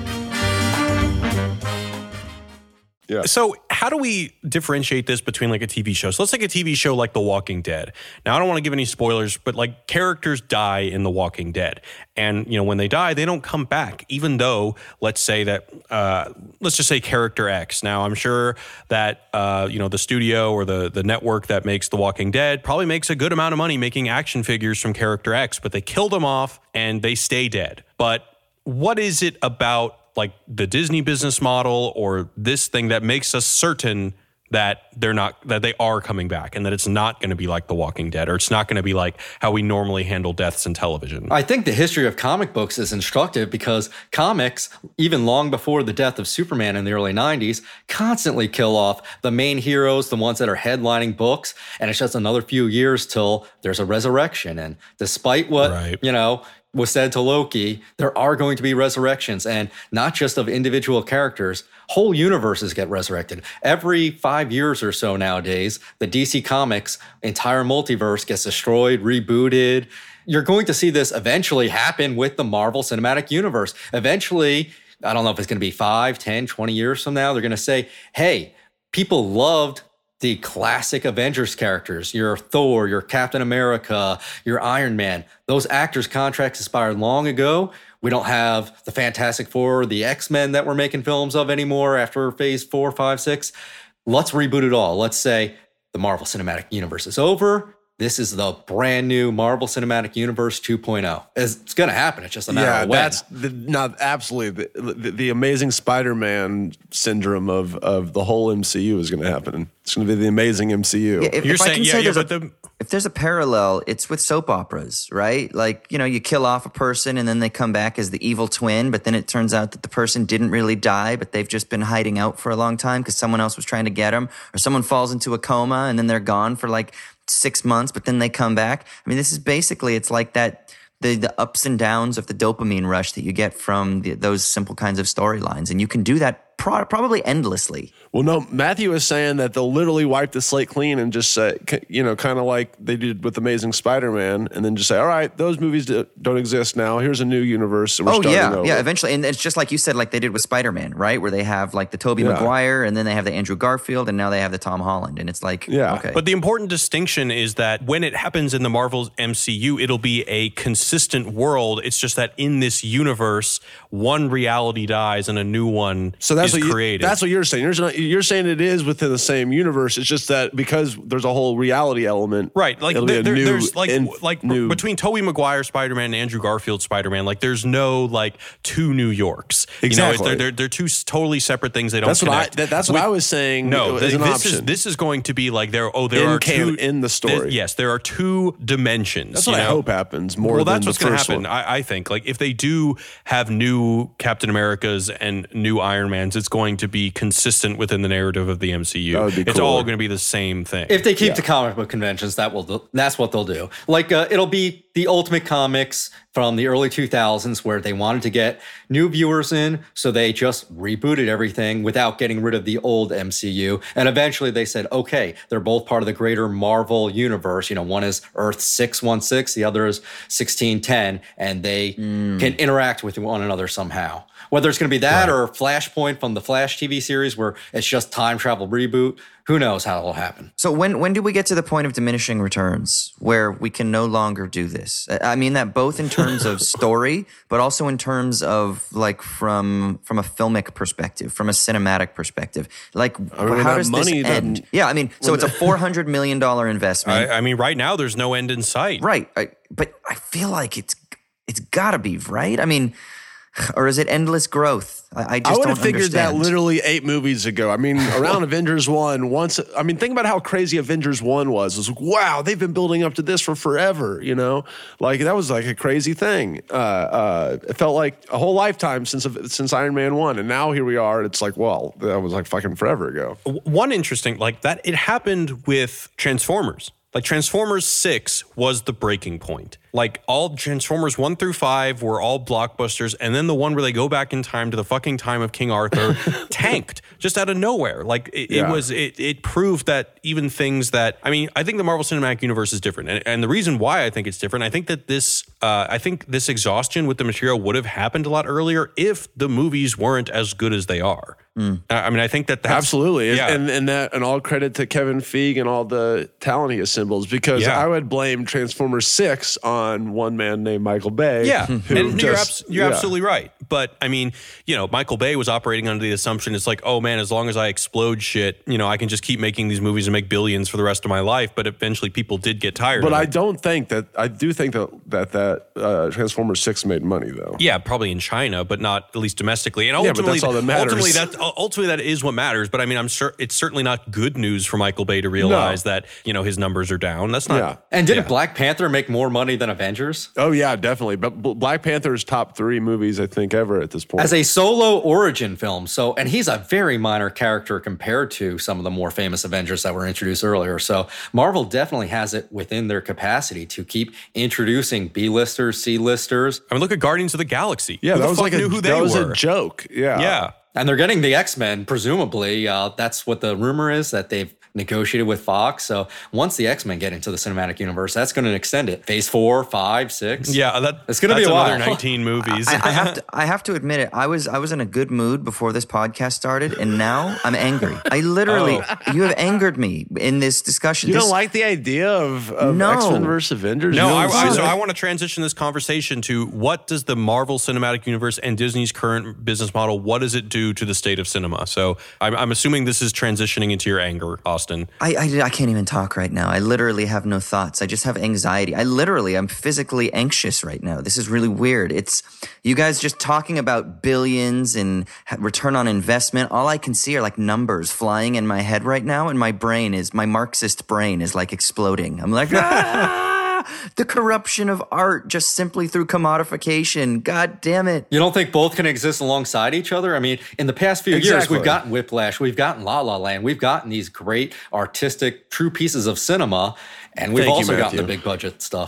Yeah. So how do we differentiate this between like a T V show? So let's take a T V show like The Walking Dead. Now, I don't want to give any spoilers, but like characters die in The Walking Dead. And, you know, when they die, they don't come back, even though, let's say that, uh, let's just say character X. Now, I'm sure that, uh, you know, the studio or the, the network that makes The Walking Dead probably makes a good amount of money making action figures from character X, but they kill them off and they stay dead. But what is it about like the Disney business model or this thing that makes us certain that they're not, that they are coming back and that it's not going to be like The Walking Dead, or it's not going to be like how we normally handle deaths in television? I think the history of comic books is instructive because comics, even long before the death of Superman in the early nineties, constantly kill off the main heroes, the ones that are headlining books. And it's just another few years till there's a resurrection. And despite what, Right. you know, was said to Loki, there are going to be resurrections, and not just of individual characters. Whole universes get resurrected. Every five years or so nowadays, the D C Comics entire multiverse gets destroyed, rebooted. You're going to see this eventually happen with the Marvel Cinematic Universe. Eventually, I don't know if it's going to be five, ten, twenty years from now, they're going to say, hey, people loved the classic Avengers characters, your Thor, your Captain America, your Iron Man. Those actors' contracts expired long ago. We don't have the Fantastic Four, the X-Men that we're making films of anymore after phase four, five, six. Let's reboot it all. Let's say the Marvel Cinematic Universe is over. This is the brand new Marvel Cinematic Universe two point oh. It's, it's going to happen. It's just a matter Yeah, of when. that's the, not absolutely the, the, the amazing Spider-Man syndrome of of the whole M C U is going to happen. It's going to be the amazing M C U. Yeah, if, You're if I saying, can yeah, say yeah, there's but a, the, if there's a parallel, it's with soap operas, right? Like, you know, you kill off a person and then they come back as the evil twin, but then it turns out that the person didn't really die, but they've just been hiding out for a long time because someone else was trying to get them, or someone falls into a coma and then they're gone for like six months, but then they come back. I mean, this is basically, it's like that, the, the ups and downs of the dopamine rush that you get from the, those simple kinds of storylines. And you can do that pro- probably endlessly. Well, no, Matthew is saying that they'll literally wipe the slate clean and just say, you know, kind of like they did with Amazing Spider-Man, and then just say, all right, those movies don't exist now. Here's a new universe. And we're oh, starting yeah. over. Yeah, eventually. And it's just like you said, like they did with Spider-Man, right? Where they have like the Tobey Yeah. Maguire, and then they have the Andrew Garfield, and now they have the Tom Holland. And it's like, Yeah. okay. But the important distinction is that when it happens in the Marvel M C U, it'll be a consistent world. It's just that in this universe, one reality dies and a new one So that's is what you, created. that's what you're saying. You're, not, you're saying it is within the same universe. It's just that because there's a whole reality element, Right, like it'll be there, a there- new, there's like in- like new, between Tobey Maguire Spider-Man and Andrew Garfield Spider-Man, like there's no like two New Yorks. You know, Exactly. they're, they're they're two s- totally separate things. They don't That's what I. connect. That, that's what With- I was saying. No, as th- an this option. is this is going to be like there. Oh, there In are can- two in the story. th- yes, there are two dimensions. That's you what I know? hope happens more Well, than that's the what's going to first happen. one. I, I think like if they do have new Captain Americas and new Iron Mans, it's going to be consistent within the narrative of the M C U. That would be It's cool. all going to be the same thing. If they keep Yeah. to comic book conventions, that will do, that's what they'll do. Like uh, it'll be the Ultimate Comics from the early two thousands where they wanted to get new viewers in, so they just rebooted everything without getting rid of the old M C U. And eventually they said, okay, they're both part of the greater Marvel universe. You know, one is Earth six one six, the other is sixteen ten, and they can interact with one another somehow. Whether it's going to be that or Flashpoint from the Flash T V series where it's just time travel reboot, who knows how it'll happen. So when when do we get to the point of diminishing returns where we can no longer do this? I mean that both in terms of story, but also in terms of like from from a filmic perspective, from a cinematic perspective. Like I mean, how that does money this end? doesn't- Yeah, I mean, so it's a four hundred million dollars investment. I, I mean, right now there's no end in sight. Right. I, but I feel like it's it's got to be, right? I mean, or is it endless growth? I, I just I would don't have figured understand. that literally eight movies ago. I mean, around Avengers one, once, I mean, think about how crazy Avengers one was. It was like, wow, they've been building up to this for forever, you know? Like, that was like a crazy thing. Uh, uh, it felt like a whole lifetime since since Iron Man one. And now here we are. It's like, well, that was like fucking forever ago. One interesting, like that, it happened with Transformers. Like Transformers six was the breaking point. Like all Transformers one through five were all blockbusters. And then the one where they go back in time to the fucking time of King Arthur tanked just out of nowhere. Like it, Yeah. it was, it, it proved that even things that, I mean, I think the Marvel Cinematic Universe is different. And, and the reason why I think it's different, I think that this, uh, I think this exhaustion with the material would have happened a lot earlier if the movies weren't as good as they are. I I mean, I think that that's, Absolutely. And- Yeah. And, and that, and all credit to Kevin Feige and all the talent he assembles, because Yeah. I would blame Transformers six on one man named Michael Bay. Yeah, who and you're, just- abs- you're yeah. absolutely right. But I mean, you know, Michael Bay was operating under the assumption it's like, oh man, as long as I explode shit, you know, I can just keep making these movies and make billions for the rest of my life. But eventually, people did get tired. But of I it. don't think that, I do think that that, that uh, Transformers six made money, though. Yeah, probably in China, but not at least domestically. And Yeah, but ultimately, that's all that matters. ultimately, that ultimately that is what matters. But I mean, I'm sure it's certainly not good news for Michael Bay to realize that you know his numbers are down. That's not. Yeah. And didn't Yeah. Black Panther make more money than Avengers? Oh, yeah, definitely. But B- Black Panther's top three movies, I think, ever at this point. As a solo origin film. So, and he's a very minor character compared to some of the more famous Avengers that were introduced earlier. So Marvel definitely has it within their capacity to keep introducing B-listers, C-listers. I mean, look at Guardians of the Galaxy. yeah, Who that the was fuck like a, knew who they that was were. a joke. Yeah. Yeah. And they're getting the X-Men, presumably. Uh, that's what the rumor is, that they've negotiated with Fox. So once the X-Men get into the cinematic universe, that's going to extend it. Phase four, five, six. Yeah, that, It's gonna be that's a while. another nineteen movies. I, I have to. I have to admit it. I was. I was in a good mood before this podcast started, and now I'm angry. I literally. You have angered me in this discussion. You This- don't like the idea of, of No. X-Men versus Avengers? No, You I, don't I, see so that? I want to transition this conversation to what does the Marvel Cinematic Universe and Disney's current business model, what does it do to the state of cinema? So I'm, I'm assuming this is transitioning into your anger, Austin. I, I, I can't even talk right now. I literally have no thoughts. I just have anxiety. I literally, I'm physically anxious right now. This is really weird. It's you guys just talking about billions and ha- return on investment. All I can see are like numbers flying in my head right now. And my brain is, my Marxist brain is like exploding. I'm like, ah! The corruption of art just simply through commodification. God damn it. You don't think both can exist alongside each other? I mean, in the past few years, Exactly. we've gotten Whiplash, we've gotten La La Land, we've gotten these great artistic, true pieces of cinema, and we've Thank you, also gotten the Matthew. big budget stuff.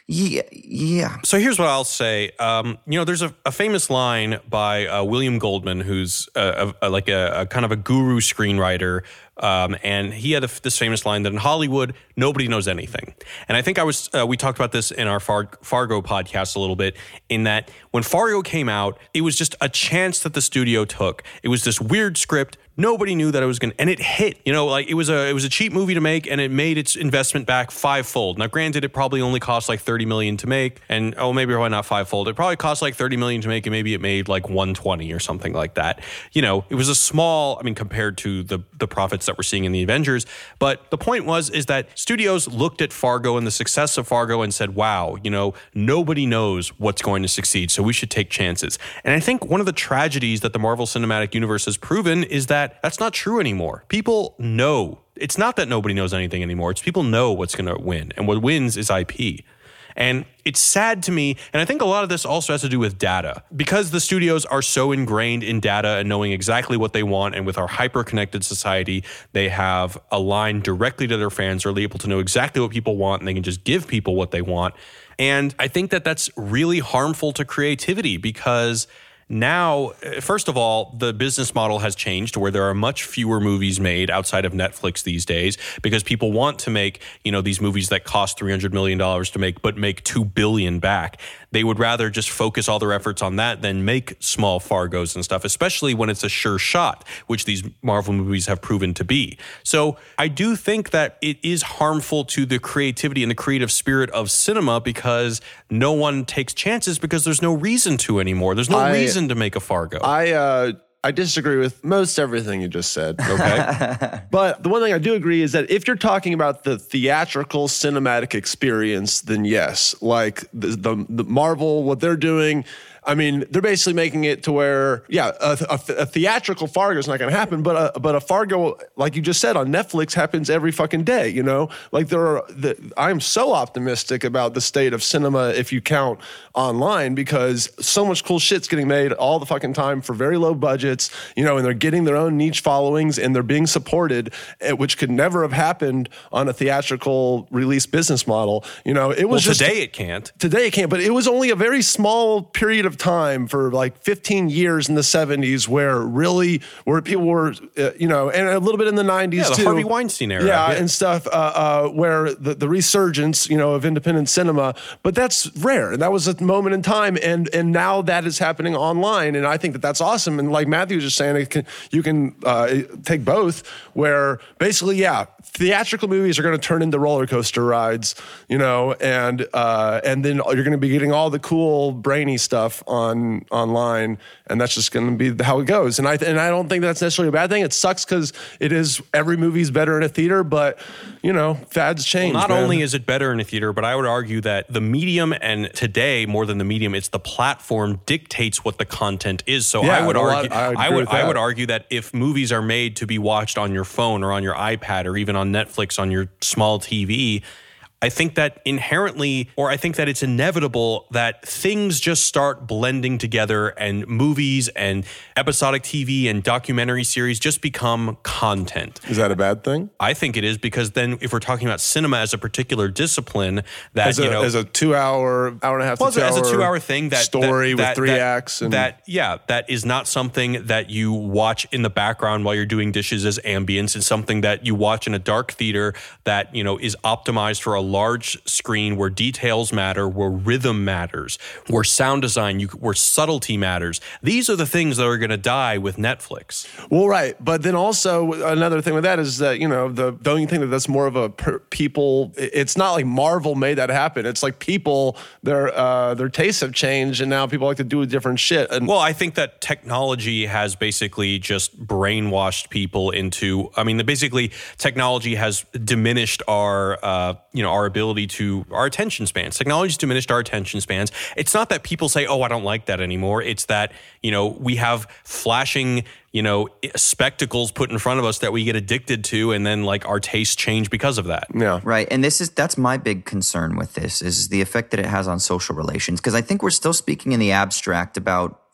Yeah, yeah. So here's what I'll say. Um, you know, there's a, a famous line by uh, William Goldman, who's a, a, like a, a kind of a guru screenwriter. Um, and he had a, this famous line that in Hollywood, nobody knows anything. And I think I was uh, we talked about this in our Far- Fargo podcast a little bit, in that when Fargo came out, it was just a chance that the studio took. It was this weird script. Nobody knew that it was going to, and it hit, you know, like it was a, it was a cheap movie to make, and it made its investment back fivefold. Now, granted, it probably only cost like thirty million to make, and oh, maybe probably not fivefold. It probably cost like thirty million to make, and maybe it made like one twenty or something like that. You know, it was a small, I mean, compared to the, the profits that we're seeing in the Avengers. But the point was, is that studios looked at Fargo and the success of Fargo and said, wow, you know, nobody knows what's going to succeed, so we should take chances. And I think one of the tragedies that the Marvel Cinematic Universe has proven is that that's not true anymore. People know. It's not that nobody knows anything anymore. It's people know what's going to win. And what wins is I P. And it's sad to me, and I think a lot of this also has to do with data. Because the studios are so ingrained in data and knowing exactly what they want, and with our hyper-connected society, they have a line directly to their fans, are able to know exactly what people want, and they can just give people what they want. And I think that that's really harmful to creativity, because now, first of all, the business model has changed to where there are much fewer movies made outside of Netflix these days, because people want to make, you know, these movies that cost three hundred million dollars to make, but make two billion dollars back. They would rather just focus all their efforts on that than make small Fargos and stuff, especially when it's a sure shot, which these Marvel movies have proven to be. So I do think that it is harmful to the creativity and the creative spirit of cinema, because no one takes chances, because there's no reason to anymore. There's no I, reason to make a Fargo. I uh, I disagree with most everything you just said. Okay. But the one thing I do agree is that if you're talking about the theatrical cinematic experience, then yes, like the, the, the Marvel, what they're doing, I mean, they're basically making it to where, yeah, a, a, a theatrical Fargo is not going to happen, but a, but a Fargo, like you just said, on Netflix happens every fucking day, you know? Like there are, the, I'm so optimistic about the state of cinema if you count online, because so much cool shit's getting made all the fucking time for very low budgets, you know, and they're getting their own niche followings, and they're being supported, which could never have happened on a theatrical release business model. You know, it was well, just... today it can't. Today it can't, but it was only a very small period of time for like fifteen years in the seventies where really, where people were, uh, you know, and a little bit in the nineties yeah, the too. Harvey Weinstein era. Yeah, yeah. and stuff, uh, uh, where the, the resurgence, you know, of independent cinema, but that's rare. And that was a moment in time. And, and now that is happening online. And I think that that's awesome. And like Matthew was just saying, it can, you can uh, take both, where basically, yeah, theatrical movies are going to turn into roller coaster rides, you know, and, uh, and then you're going to be getting all the cool brainy stuff on online, and that's just going to be how it goes. And I and I don't think that's necessarily a bad thing. It sucks because it is, every movie's better in a theater, but you know, fads change. Well, not man. only is it better in a theater, but I would argue that the medium, and today more than the medium, it's the platform, dictates what the content is. So Yeah, I would a lot- argue, I would I agree would, with I that. would argue that if movies are made to be watched on your phone or on your iPad or even on Netflix on your small T V, I think that inherently, or I think that it's inevitable that things just start blending together, and movies and episodic T V and documentary series just become content. Is that a bad thing? I think it is, because then if we're talking about cinema as a particular discipline, that, As a, you know, as a two hour, hour and a half well, to two as hour a two-hour thing, that story that, with that, three that, acts. And that, yeah, that is not something that you watch in the background while you're doing dishes as ambience. It's something that you watch in a dark theater that, you know, is optimized for a large screen, where details matter, where rhythm matters, where sound design, you, where subtlety matters. These are the things that are going to die with Netflix. Well, right. But then also another thing with that is that, you know, the don't you think that that's more of a per people, it's not like Marvel made that happen. It's like people, their uh, their tastes have changed, and now people like to do different shit. And Well, I think that technology has basically just brainwashed people into, I mean, the, basically technology has diminished our, uh, you know, our ability to, our attention spans. Technology's diminished our attention spans. It's not that people say, oh, I don't like that anymore. It's that, you know, we have flashing, you know, spectacles put in front of us that we get addicted to, and then like our tastes change because of that. yeah. Right. And this is, that's my big concern with this, is the effect that it has on social relations. Because I think we're still speaking in the abstract about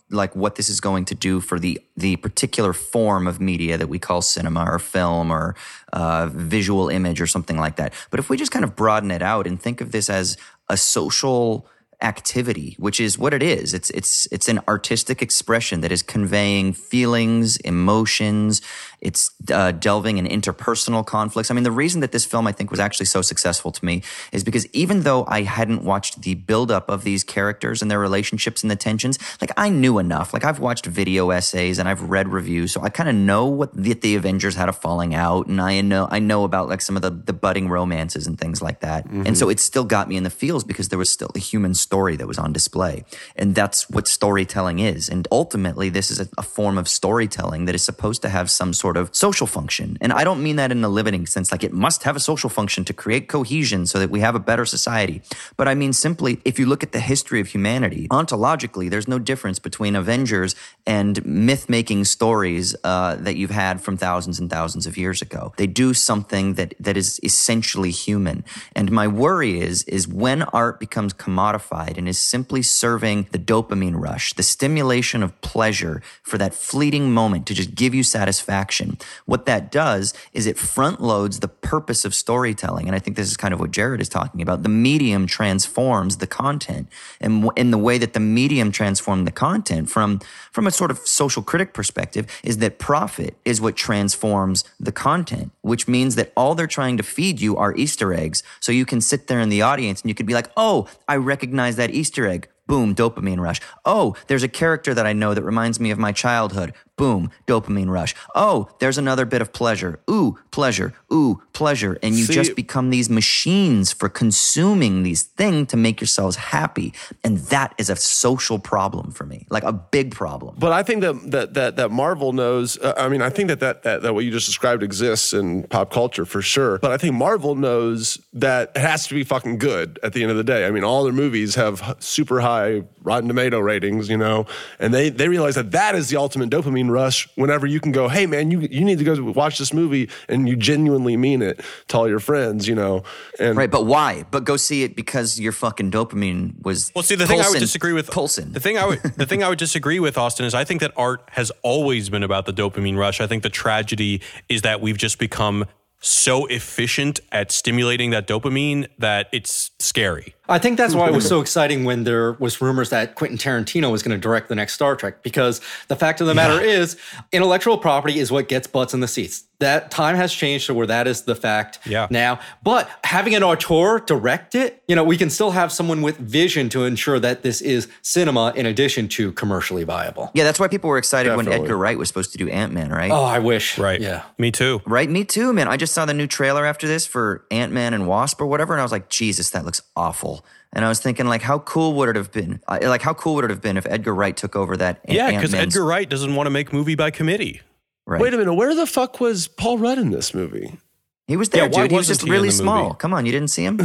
like what this is going to do for the the particular form of media that we call cinema or film or uh, visual image or something like that. But if we just kind of broaden it out and think of this as a social activity, which is what it is. It's it's it's an artistic expression that is conveying feelings, emotions. It's uh, delving in interpersonal conflicts. I mean, the reason that this film, I think, was actually so successful to me is because even though I hadn't watched the buildup of these characters and their relationships and the tensions, like I knew enough. Like I've watched video essays and I've read reviews, so I kind of know what the, the Avengers had a falling out, and I know I know about like some of the, the budding romances and things like that. Mm-hmm. And so it still got me in the feels because there was still a human story that was on display, and that's what storytelling is. And ultimately, this is a, a form of storytelling that is supposed to have some sort of social function. And I don't mean that in a limiting sense, like it must have a social function to create cohesion so that we have a better society. But I mean simply, if you look at the history of humanity, ontologically, there's no difference between Avengers and myth-making stories uh, that you've had from thousands and thousands of years ago. They do something that that is essentially human. And my worry is, is when art becomes commodified and is simply serving the dopamine rush, the stimulation of pleasure for that fleeting moment to just give you satisfaction. What that does is it front loads the purpose of storytelling. And I think this is kind of what Jared is talking about. The medium transforms the content. And in the way that the medium transformed the content from, from a sort of social critic perspective is that profit is what transforms the content, which means that all they're trying to feed you are Easter eggs. So you can sit there in the audience and you could be like, oh, I recognize that Easter egg. Boom, dopamine rush. Oh, there's a character that I know that reminds me of my childhood. Boom, dopamine rush. Oh, there's another bit of pleasure. Ooh, pleasure. Ooh, pleasure. And you See, just become these machines for consuming these things to make yourselves happy. And that is a social problem for me, like a big problem. But I think that that that, that Marvel knows. Uh, I mean, I think that, that that that what you just described exists in pop culture for sure. But I think Marvel knows that it has to be fucking good at the end of the day. I mean, all their movies have super high Rotten Tomato ratings, you know, and they they realize that that is the ultimate dopamine rush. Whenever you can go, hey man, you you need to go watch this movie, and you genuinely mean it to all your friends, you know. And right, but why? But go see it because your fucking dopamine was. Well, see, the thing I would disagree with, pulsing. The thing I would the thing I would disagree with, Austin, is I think that art has always been about the dopamine rush. I think the tragedy is that we've just become so efficient at stimulating that dopamine that it's scary. I think that's why it was so exciting when there was rumors that Quentin Tarantino was going to direct the next Star Trek, because the fact of the matter yeah. is intellectual property is what gets butts in the seats. That time has changed to where that is the fact yeah. now. But having an auteur direct it, you know, we can still have someone with vision to ensure that this is cinema in addition to commercially viable. Yeah, that's why people were excited Definitely. when Edgar Wright was supposed to do Ant-Man, right? Oh, I wish. Right. Yeah. Me too. Right, me too, man. I just saw the new trailer after this for Ant-Man and Wasp or whatever, and I was like, Jesus, that looks awful. And I was thinking, like, how cool would it have been? Like, how cool would it have been if Edgar Wright took over that? Yeah, because Ant-Man's- Edgar Wright doesn't want to make movie by committee. Right. wait a minute, where the fuck was Paul Rudd in this movie? He was there, Yeah, why dude. He was wasn't just he in really the small. movie? Come on, you didn't see him?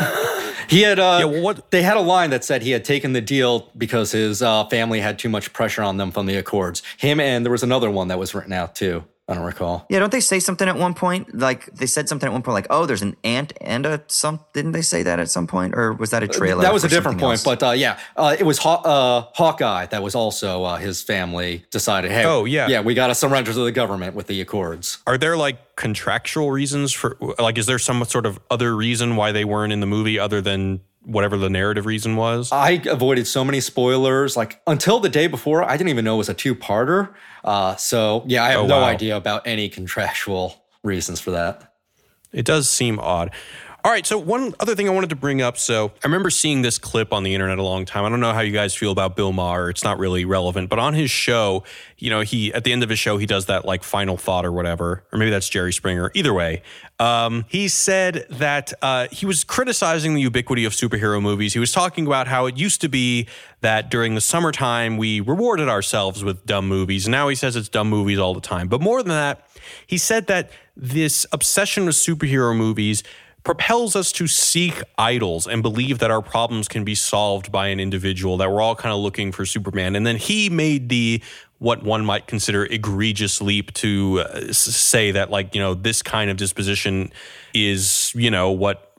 He had, uh, Yeah, well, what- they had a line that said he had taken the deal because his uh, family had too much pressure on them from the Accords. Him, and there was another one that was written out too. I don't recall. Yeah, don't they say something at one point? Like, they said something at one point, like, oh, there's an ant and a some. Didn't they say that at some point? Or was that a trailer? That was a for different something point, else? but uh, yeah, uh, it was Haw- uh, Hawkeye that was also uh, his family decided, hey, Oh, yeah. yeah, we got to surrender to the government with the Accords. Are there like contractual reasons for, like, is there some sort of other reason why they weren't in the movie other than whatever the narrative reason was? I avoided so many spoilers. Like until the day before, I didn't even know it was a two-parter. Uh, so yeah, I have Oh, no wow. idea about any contractual reasons for that. It does seem odd. All right, so one other thing I wanted to bring up. So I remember seeing this clip on the internet a long time. I don't know how you guys feel about Bill Maher. It's not really relevant, but on his show, you know, he at the end of his show, he does that like final thought or whatever, or maybe that's Jerry Springer. Either way, um, he said that uh, he was criticizing the ubiquity of superhero movies. He was talking about how it used to be that during the summertime, we rewarded ourselves with dumb movies. And now he says it's dumb movies all the time. But more than that, he said that this obsession with superhero movies propels us to seek idols and believe that our problems can be solved by an individual, that we're all kind of looking for Superman. And then he made the, what one might consider egregious leap to uh, say that, like, you know, this kind of disposition is, you know, what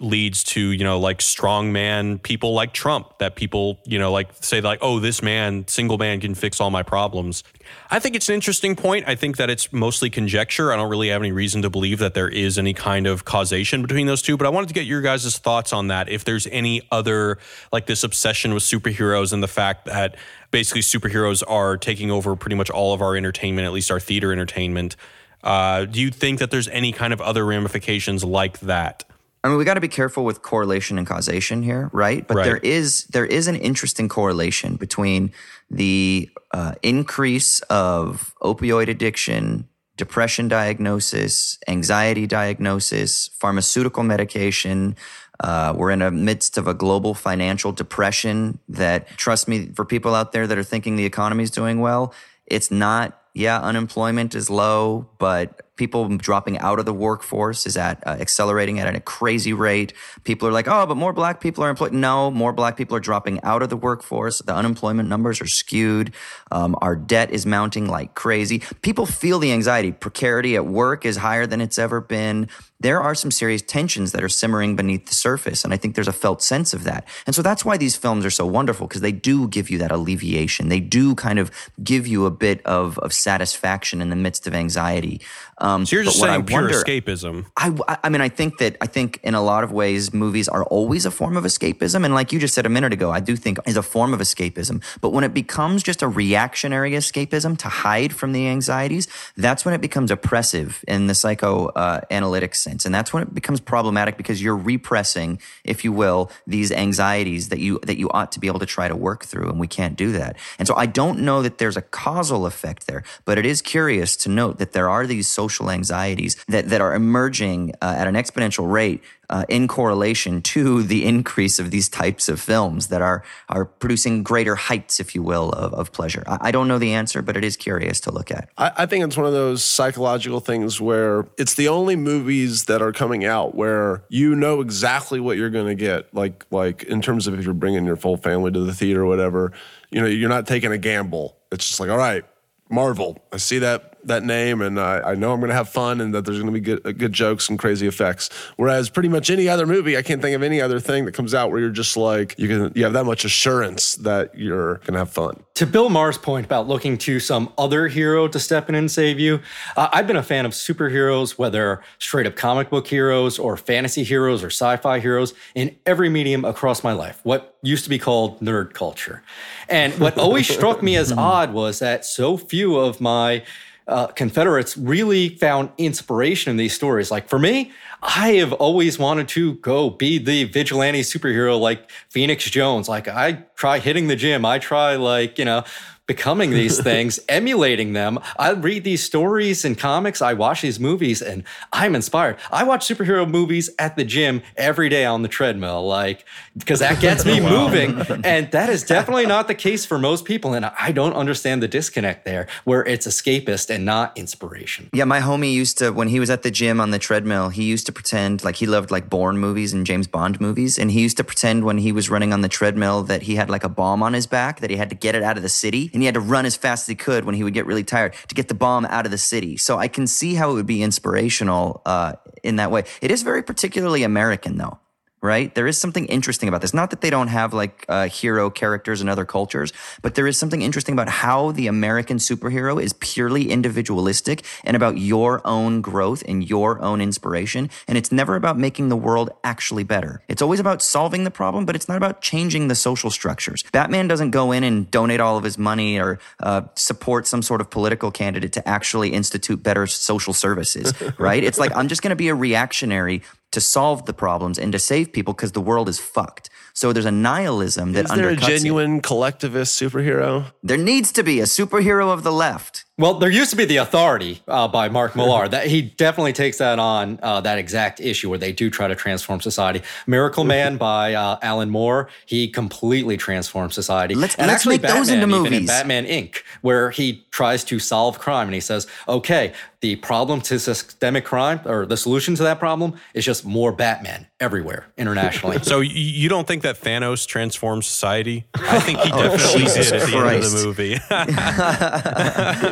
leads to, you know, like strongman people like Trump, that people, you know, like say like, oh, this man, single man can fix all my problems. I think it's an interesting point. I think that it's mostly conjecture. I don't really have any reason to believe that there is any kind of causation between those two, but I wanted to get your guys' thoughts on that. If there's any other, like this obsession with superheroes and the fact that basically superheroes are taking over pretty much all of our entertainment, at least our theater entertainment. Uh, do you think that there's any kind of other ramifications like that? I mean, we got to be careful with correlation and causation here, right? But right. there is there is an interesting correlation between the uh, increase of opioid addiction, depression diagnosis, anxiety diagnosis, pharmaceutical medication. Uh, we're in the midst of a global financial depression that, trust me, for people out there that are thinking the economy is doing well, it's not. Yeah, unemployment is low, but people dropping out of the workforce is at uh, accelerating at a crazy rate. People are like, oh, but more black people are employed. No, more black people are dropping out of the workforce. The unemployment numbers are skewed. Um, our debt is mounting like crazy. People feel the anxiety. Precarity at work is higher than it's ever been. There are some serious tensions that are simmering beneath the surface, and I think there's a felt sense of that. And so that's why these films are so wonderful, because they do give you that alleviation. They do kind of give you a bit of, of satisfaction in the midst of anxiety. Um, so you're just but saying pure wonder, escapism. I, I mean, I think that I think in a lot of ways, movies are always a form of escapism. And like you just said a minute ago, I do think is a form of escapism. But when it becomes just a reactionary escapism to hide from the anxieties, that's when it becomes oppressive in the psychoanalytic sense. And that's when it becomes problematic, because you're repressing, if you will, these anxieties that you that you ought to be able to try to work through. And we can't do that. And so I don't know that there's a causal effect there. But it is curious to note that there are these social anxieties that, that are emerging uh, at an exponential rate uh, in correlation to the increase of these types of films that are are producing greater heights, if you will, of, of pleasure. I, I don't know the answer, but it is curious to look at. I, I think it's one of those psychological things where it's the only movies that are coming out where you know exactly what you're going to get. Like, like in terms of if you're bringing your full family to the theater or whatever, you know, you're not taking a gamble. It's just like, all right, Marvel, I see that that name, and I, I know I'm going to have fun, and that there's going to be good, good jokes and crazy effects. Whereas pretty much any other movie, I can't think of any other thing that comes out where you're just like, you can you have that much assurance that you're going to have fun. To Bill Maher's point about looking to some other hero to step in and save you, uh, I've been a fan of superheroes, whether straight up comic book heroes or fantasy heroes or sci-fi heroes, in every medium across my life, what used to be called nerd culture. And what always struck me as odd was that so few of my Uh, Confederates really found inspiration in these stories. Like for me, I have always wanted to go be the vigilante superhero like Phoenix Jones. Like I try hitting the gym. I try like, you know, becoming these things, emulating them. I read these stories and comics. I watch these movies and I'm inspired. I watch superhero movies at the gym every day on the treadmill, like, because that gets me wow. moving. And that is definitely not the case for most people. And I don't understand the disconnect there, where it's escapist and not inspiration. Yeah, my homie used to, when he was at the gym on the treadmill, he used to pretend like he loved like Bourne movies and James Bond movies. And he used to pretend when he was running on the treadmill that he had like a bomb on his back, that he had to get it out of the city. And he had to run as fast as he could when he would get really tired to get the bomb out of the city. So I can see how it would be inspirational uh, in that way. It is very particularly American, though. Right? There is something interesting about this. Not that they don't have like uh, hero characters in other cultures, but there is something interesting about how the American superhero is purely individualistic and about your own growth and your own inspiration. And it's never about making the world actually better. It's always about solving the problem, but it's not about changing the social structures. Batman doesn't go in and donate all of his money or uh, support some sort of political candidate to actually institute better social services, right? It's like, I'm just going to be a reactionary to solve the problems and to save people because the world is fucked. So there's a nihilism that undercuts it. Is there a genuine it. collectivist superhero? There needs to be a superhero of the left. Well, there used to be The Authority uh, by Mark Millar. That he definitely takes that on, uh, that exact issue where they do try to transform society. Miracle Man by uh, Alan Moore, he completely transforms society. Let's, and let's actually make Batman, those into movies. Even in Batman Incorporated, where he tries to solve crime and he says, okay, the problem to systemic crime, or the solution to that problem, is just more Batman everywhere internationally. So you don't think that Thanos transforms society? I think he definitely oh, did at the Christ. end of the movie.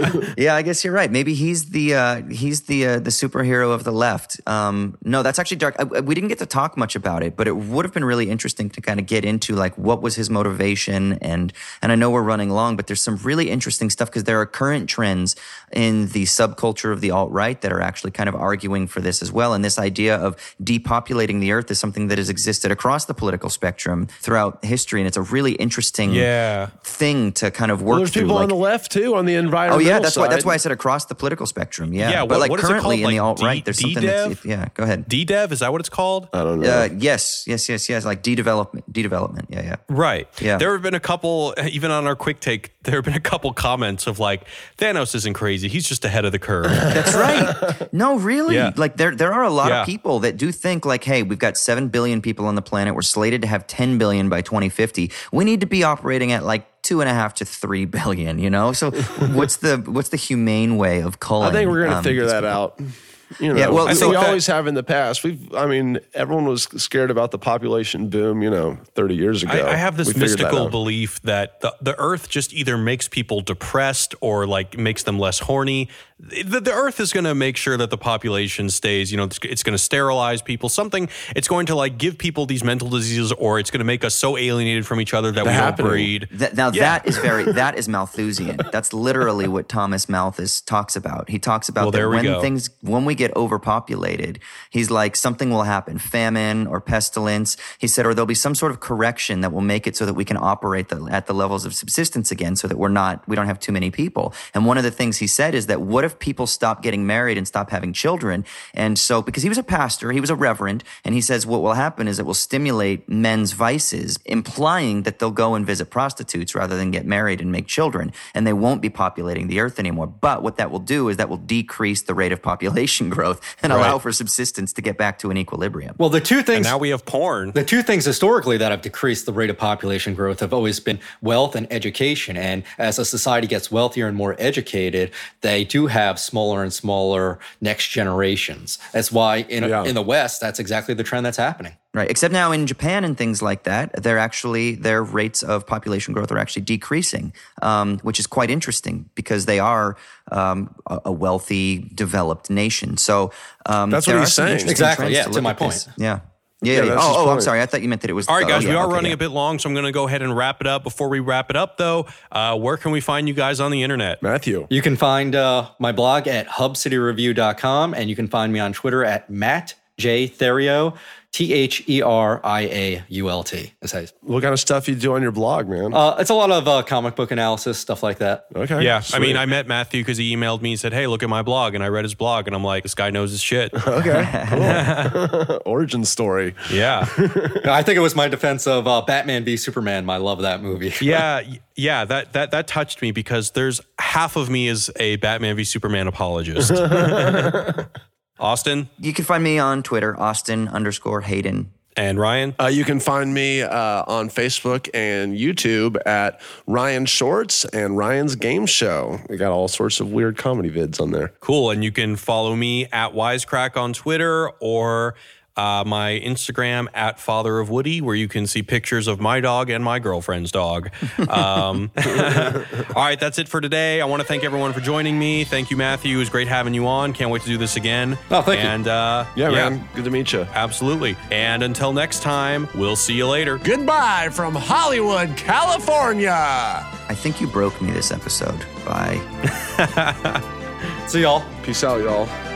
Yeah, I guess you're right. Maybe he's the uh, he's the uh, the superhero of the left. Um, no, that's actually dark. I, we didn't get to talk much about it, but it would have been really interesting to kind of get into like what was his motivation. And and I know we're running long, but there's some really interesting stuff because there are current trends in the subculture of the alt-right that are actually kind of arguing for this as well. And this idea of depopulating the earth is something that has existed across the political spectrum throughout history, and it's a really interesting Yeah. thing to kind of work Well, there's through. people like, on the left too, on the environmental Oh yeah, that's side. why that's why I said across the political spectrum. Yeah, Yeah, but what- like what is it currently called? in the Like alt right, D- there's something. D-Dev? That's, yeah, go ahead. D-Dev, is that what it's called? I don't know. Uh, yes, yes, yes, yes. Like de-development, de-development. Yeah, yeah. Right. Yeah. There have been a couple, even on our quick take, there have been a couple comments of like, Thanos isn't crazy. He's just ahead of the curve. That's right. No, really. Yeah. Like there, there are a lot Yeah. of people that do think like, hey, we've got seven billion people on the planet. We're slated to have ten billion by twenty fifty. We need to be operating at like two and a half to three billion. You know. So what's the what's the humane way of culling? I think we're going to um, figure these that people? out. You know, Yeah, well, I so think we that- always have in the past. We've, I mean, everyone was scared about the population boom, you know, thirty years ago. I, I have this We figured that mystical out. belief that the, the earth just either makes people depressed or like makes them less horny. The, the earth is going to make sure that the population stays, you know, it's, it's going to sterilize people, something. It's going to like give people these mental diseases, or it's going to make us so alienated from each other that we happening. don't breed. Th- now Yeah. that is very that is Malthusian. That's literally what Thomas Malthus talks about. He talks about Well, that there we when go. things when we get overpopulated, he's like something will happen, famine or pestilence. He said, or there'll be some sort of correction that will make it so that we can operate the, at the levels of subsistence again, so that we're not we don't have too many people. And one of the things he said is that what if people stop getting married and stop having children? And so because he was a pastor, he was a reverend, and he says what will happen is it will stimulate men's vices, implying that they'll go and visit prostitutes rather than get married and make children, and they won't be populating the earth anymore. But what that will do is that will decrease the rate of population growth and allow Right. for subsistence to get back to an equilibrium. Well, the two And things now we have porn. The two things historically that have decreased the rate of population growth have always been wealth and education. And as a society gets wealthier and more educated, they do have smaller and smaller next generations. That's why in, Yeah. in the West, that's exactly the trend that's happening. Right. Except now in Japan and things like that, they're actually, their rates of population growth are actually decreasing, um, which is quite interesting because they are um, a, a wealthy, developed nation. So um, That's what there he's are some saying. interesting Exactly, trends yeah, to to look my at this. point. Yeah. Yeah. Yeah, yeah. that's his Oh, oh, I'm point. sorry. I thought you meant that it was. All right, guys, oh, we yeah, are okay, running yeah. a bit long, so I'm going to go ahead and wrap it up. Before we wrap it up, though, uh, where can we find you guys on the internet? Matthew. You can find uh, my blog at hub city review dot com, and you can find me on Twitter at Matt J. Therio, T H E R I A U L T. That's how you- What kind of stuff you do on your blog, man? Uh, it's a lot of uh, comic book analysis, stuff like that. okay. Yeah, I sweet. mean, I met Matthew because he emailed me and said, hey, look at my blog. And I read his blog, and I'm like, this guy knows his shit. Okay. Cool. Origin story. Yeah. I think it was my defense of uh, Batman v Superman. I love that movie. Yeah, y- yeah, that, that that touched me because there's half of me is a Batman v Superman apologist. Austin You can find me on Twitter, Austin underscore Hayden. and Ryan. Uh, you can find me uh, on Facebook and YouTube at Ryan Shorts and Ryan's Game Show. We got all sorts of weird comedy vids on there. Cool. And you can follow me at Wisecrack on Twitter or uh, my Instagram at Father of Woody, where you can see pictures of my dog and my girlfriend's dog. Um, all right, that's it for today. I want to thank everyone for joining me. Thank you, Matthew. It was great having you on. Can't wait to do this again. Oh, thank you. and, uh, Yeah, man. Good to meet you. Absolutely. And until next time, we'll see you later. Goodbye from Hollywood, California. I think you broke me this episode. Bye. See y'all. Peace out, y'all.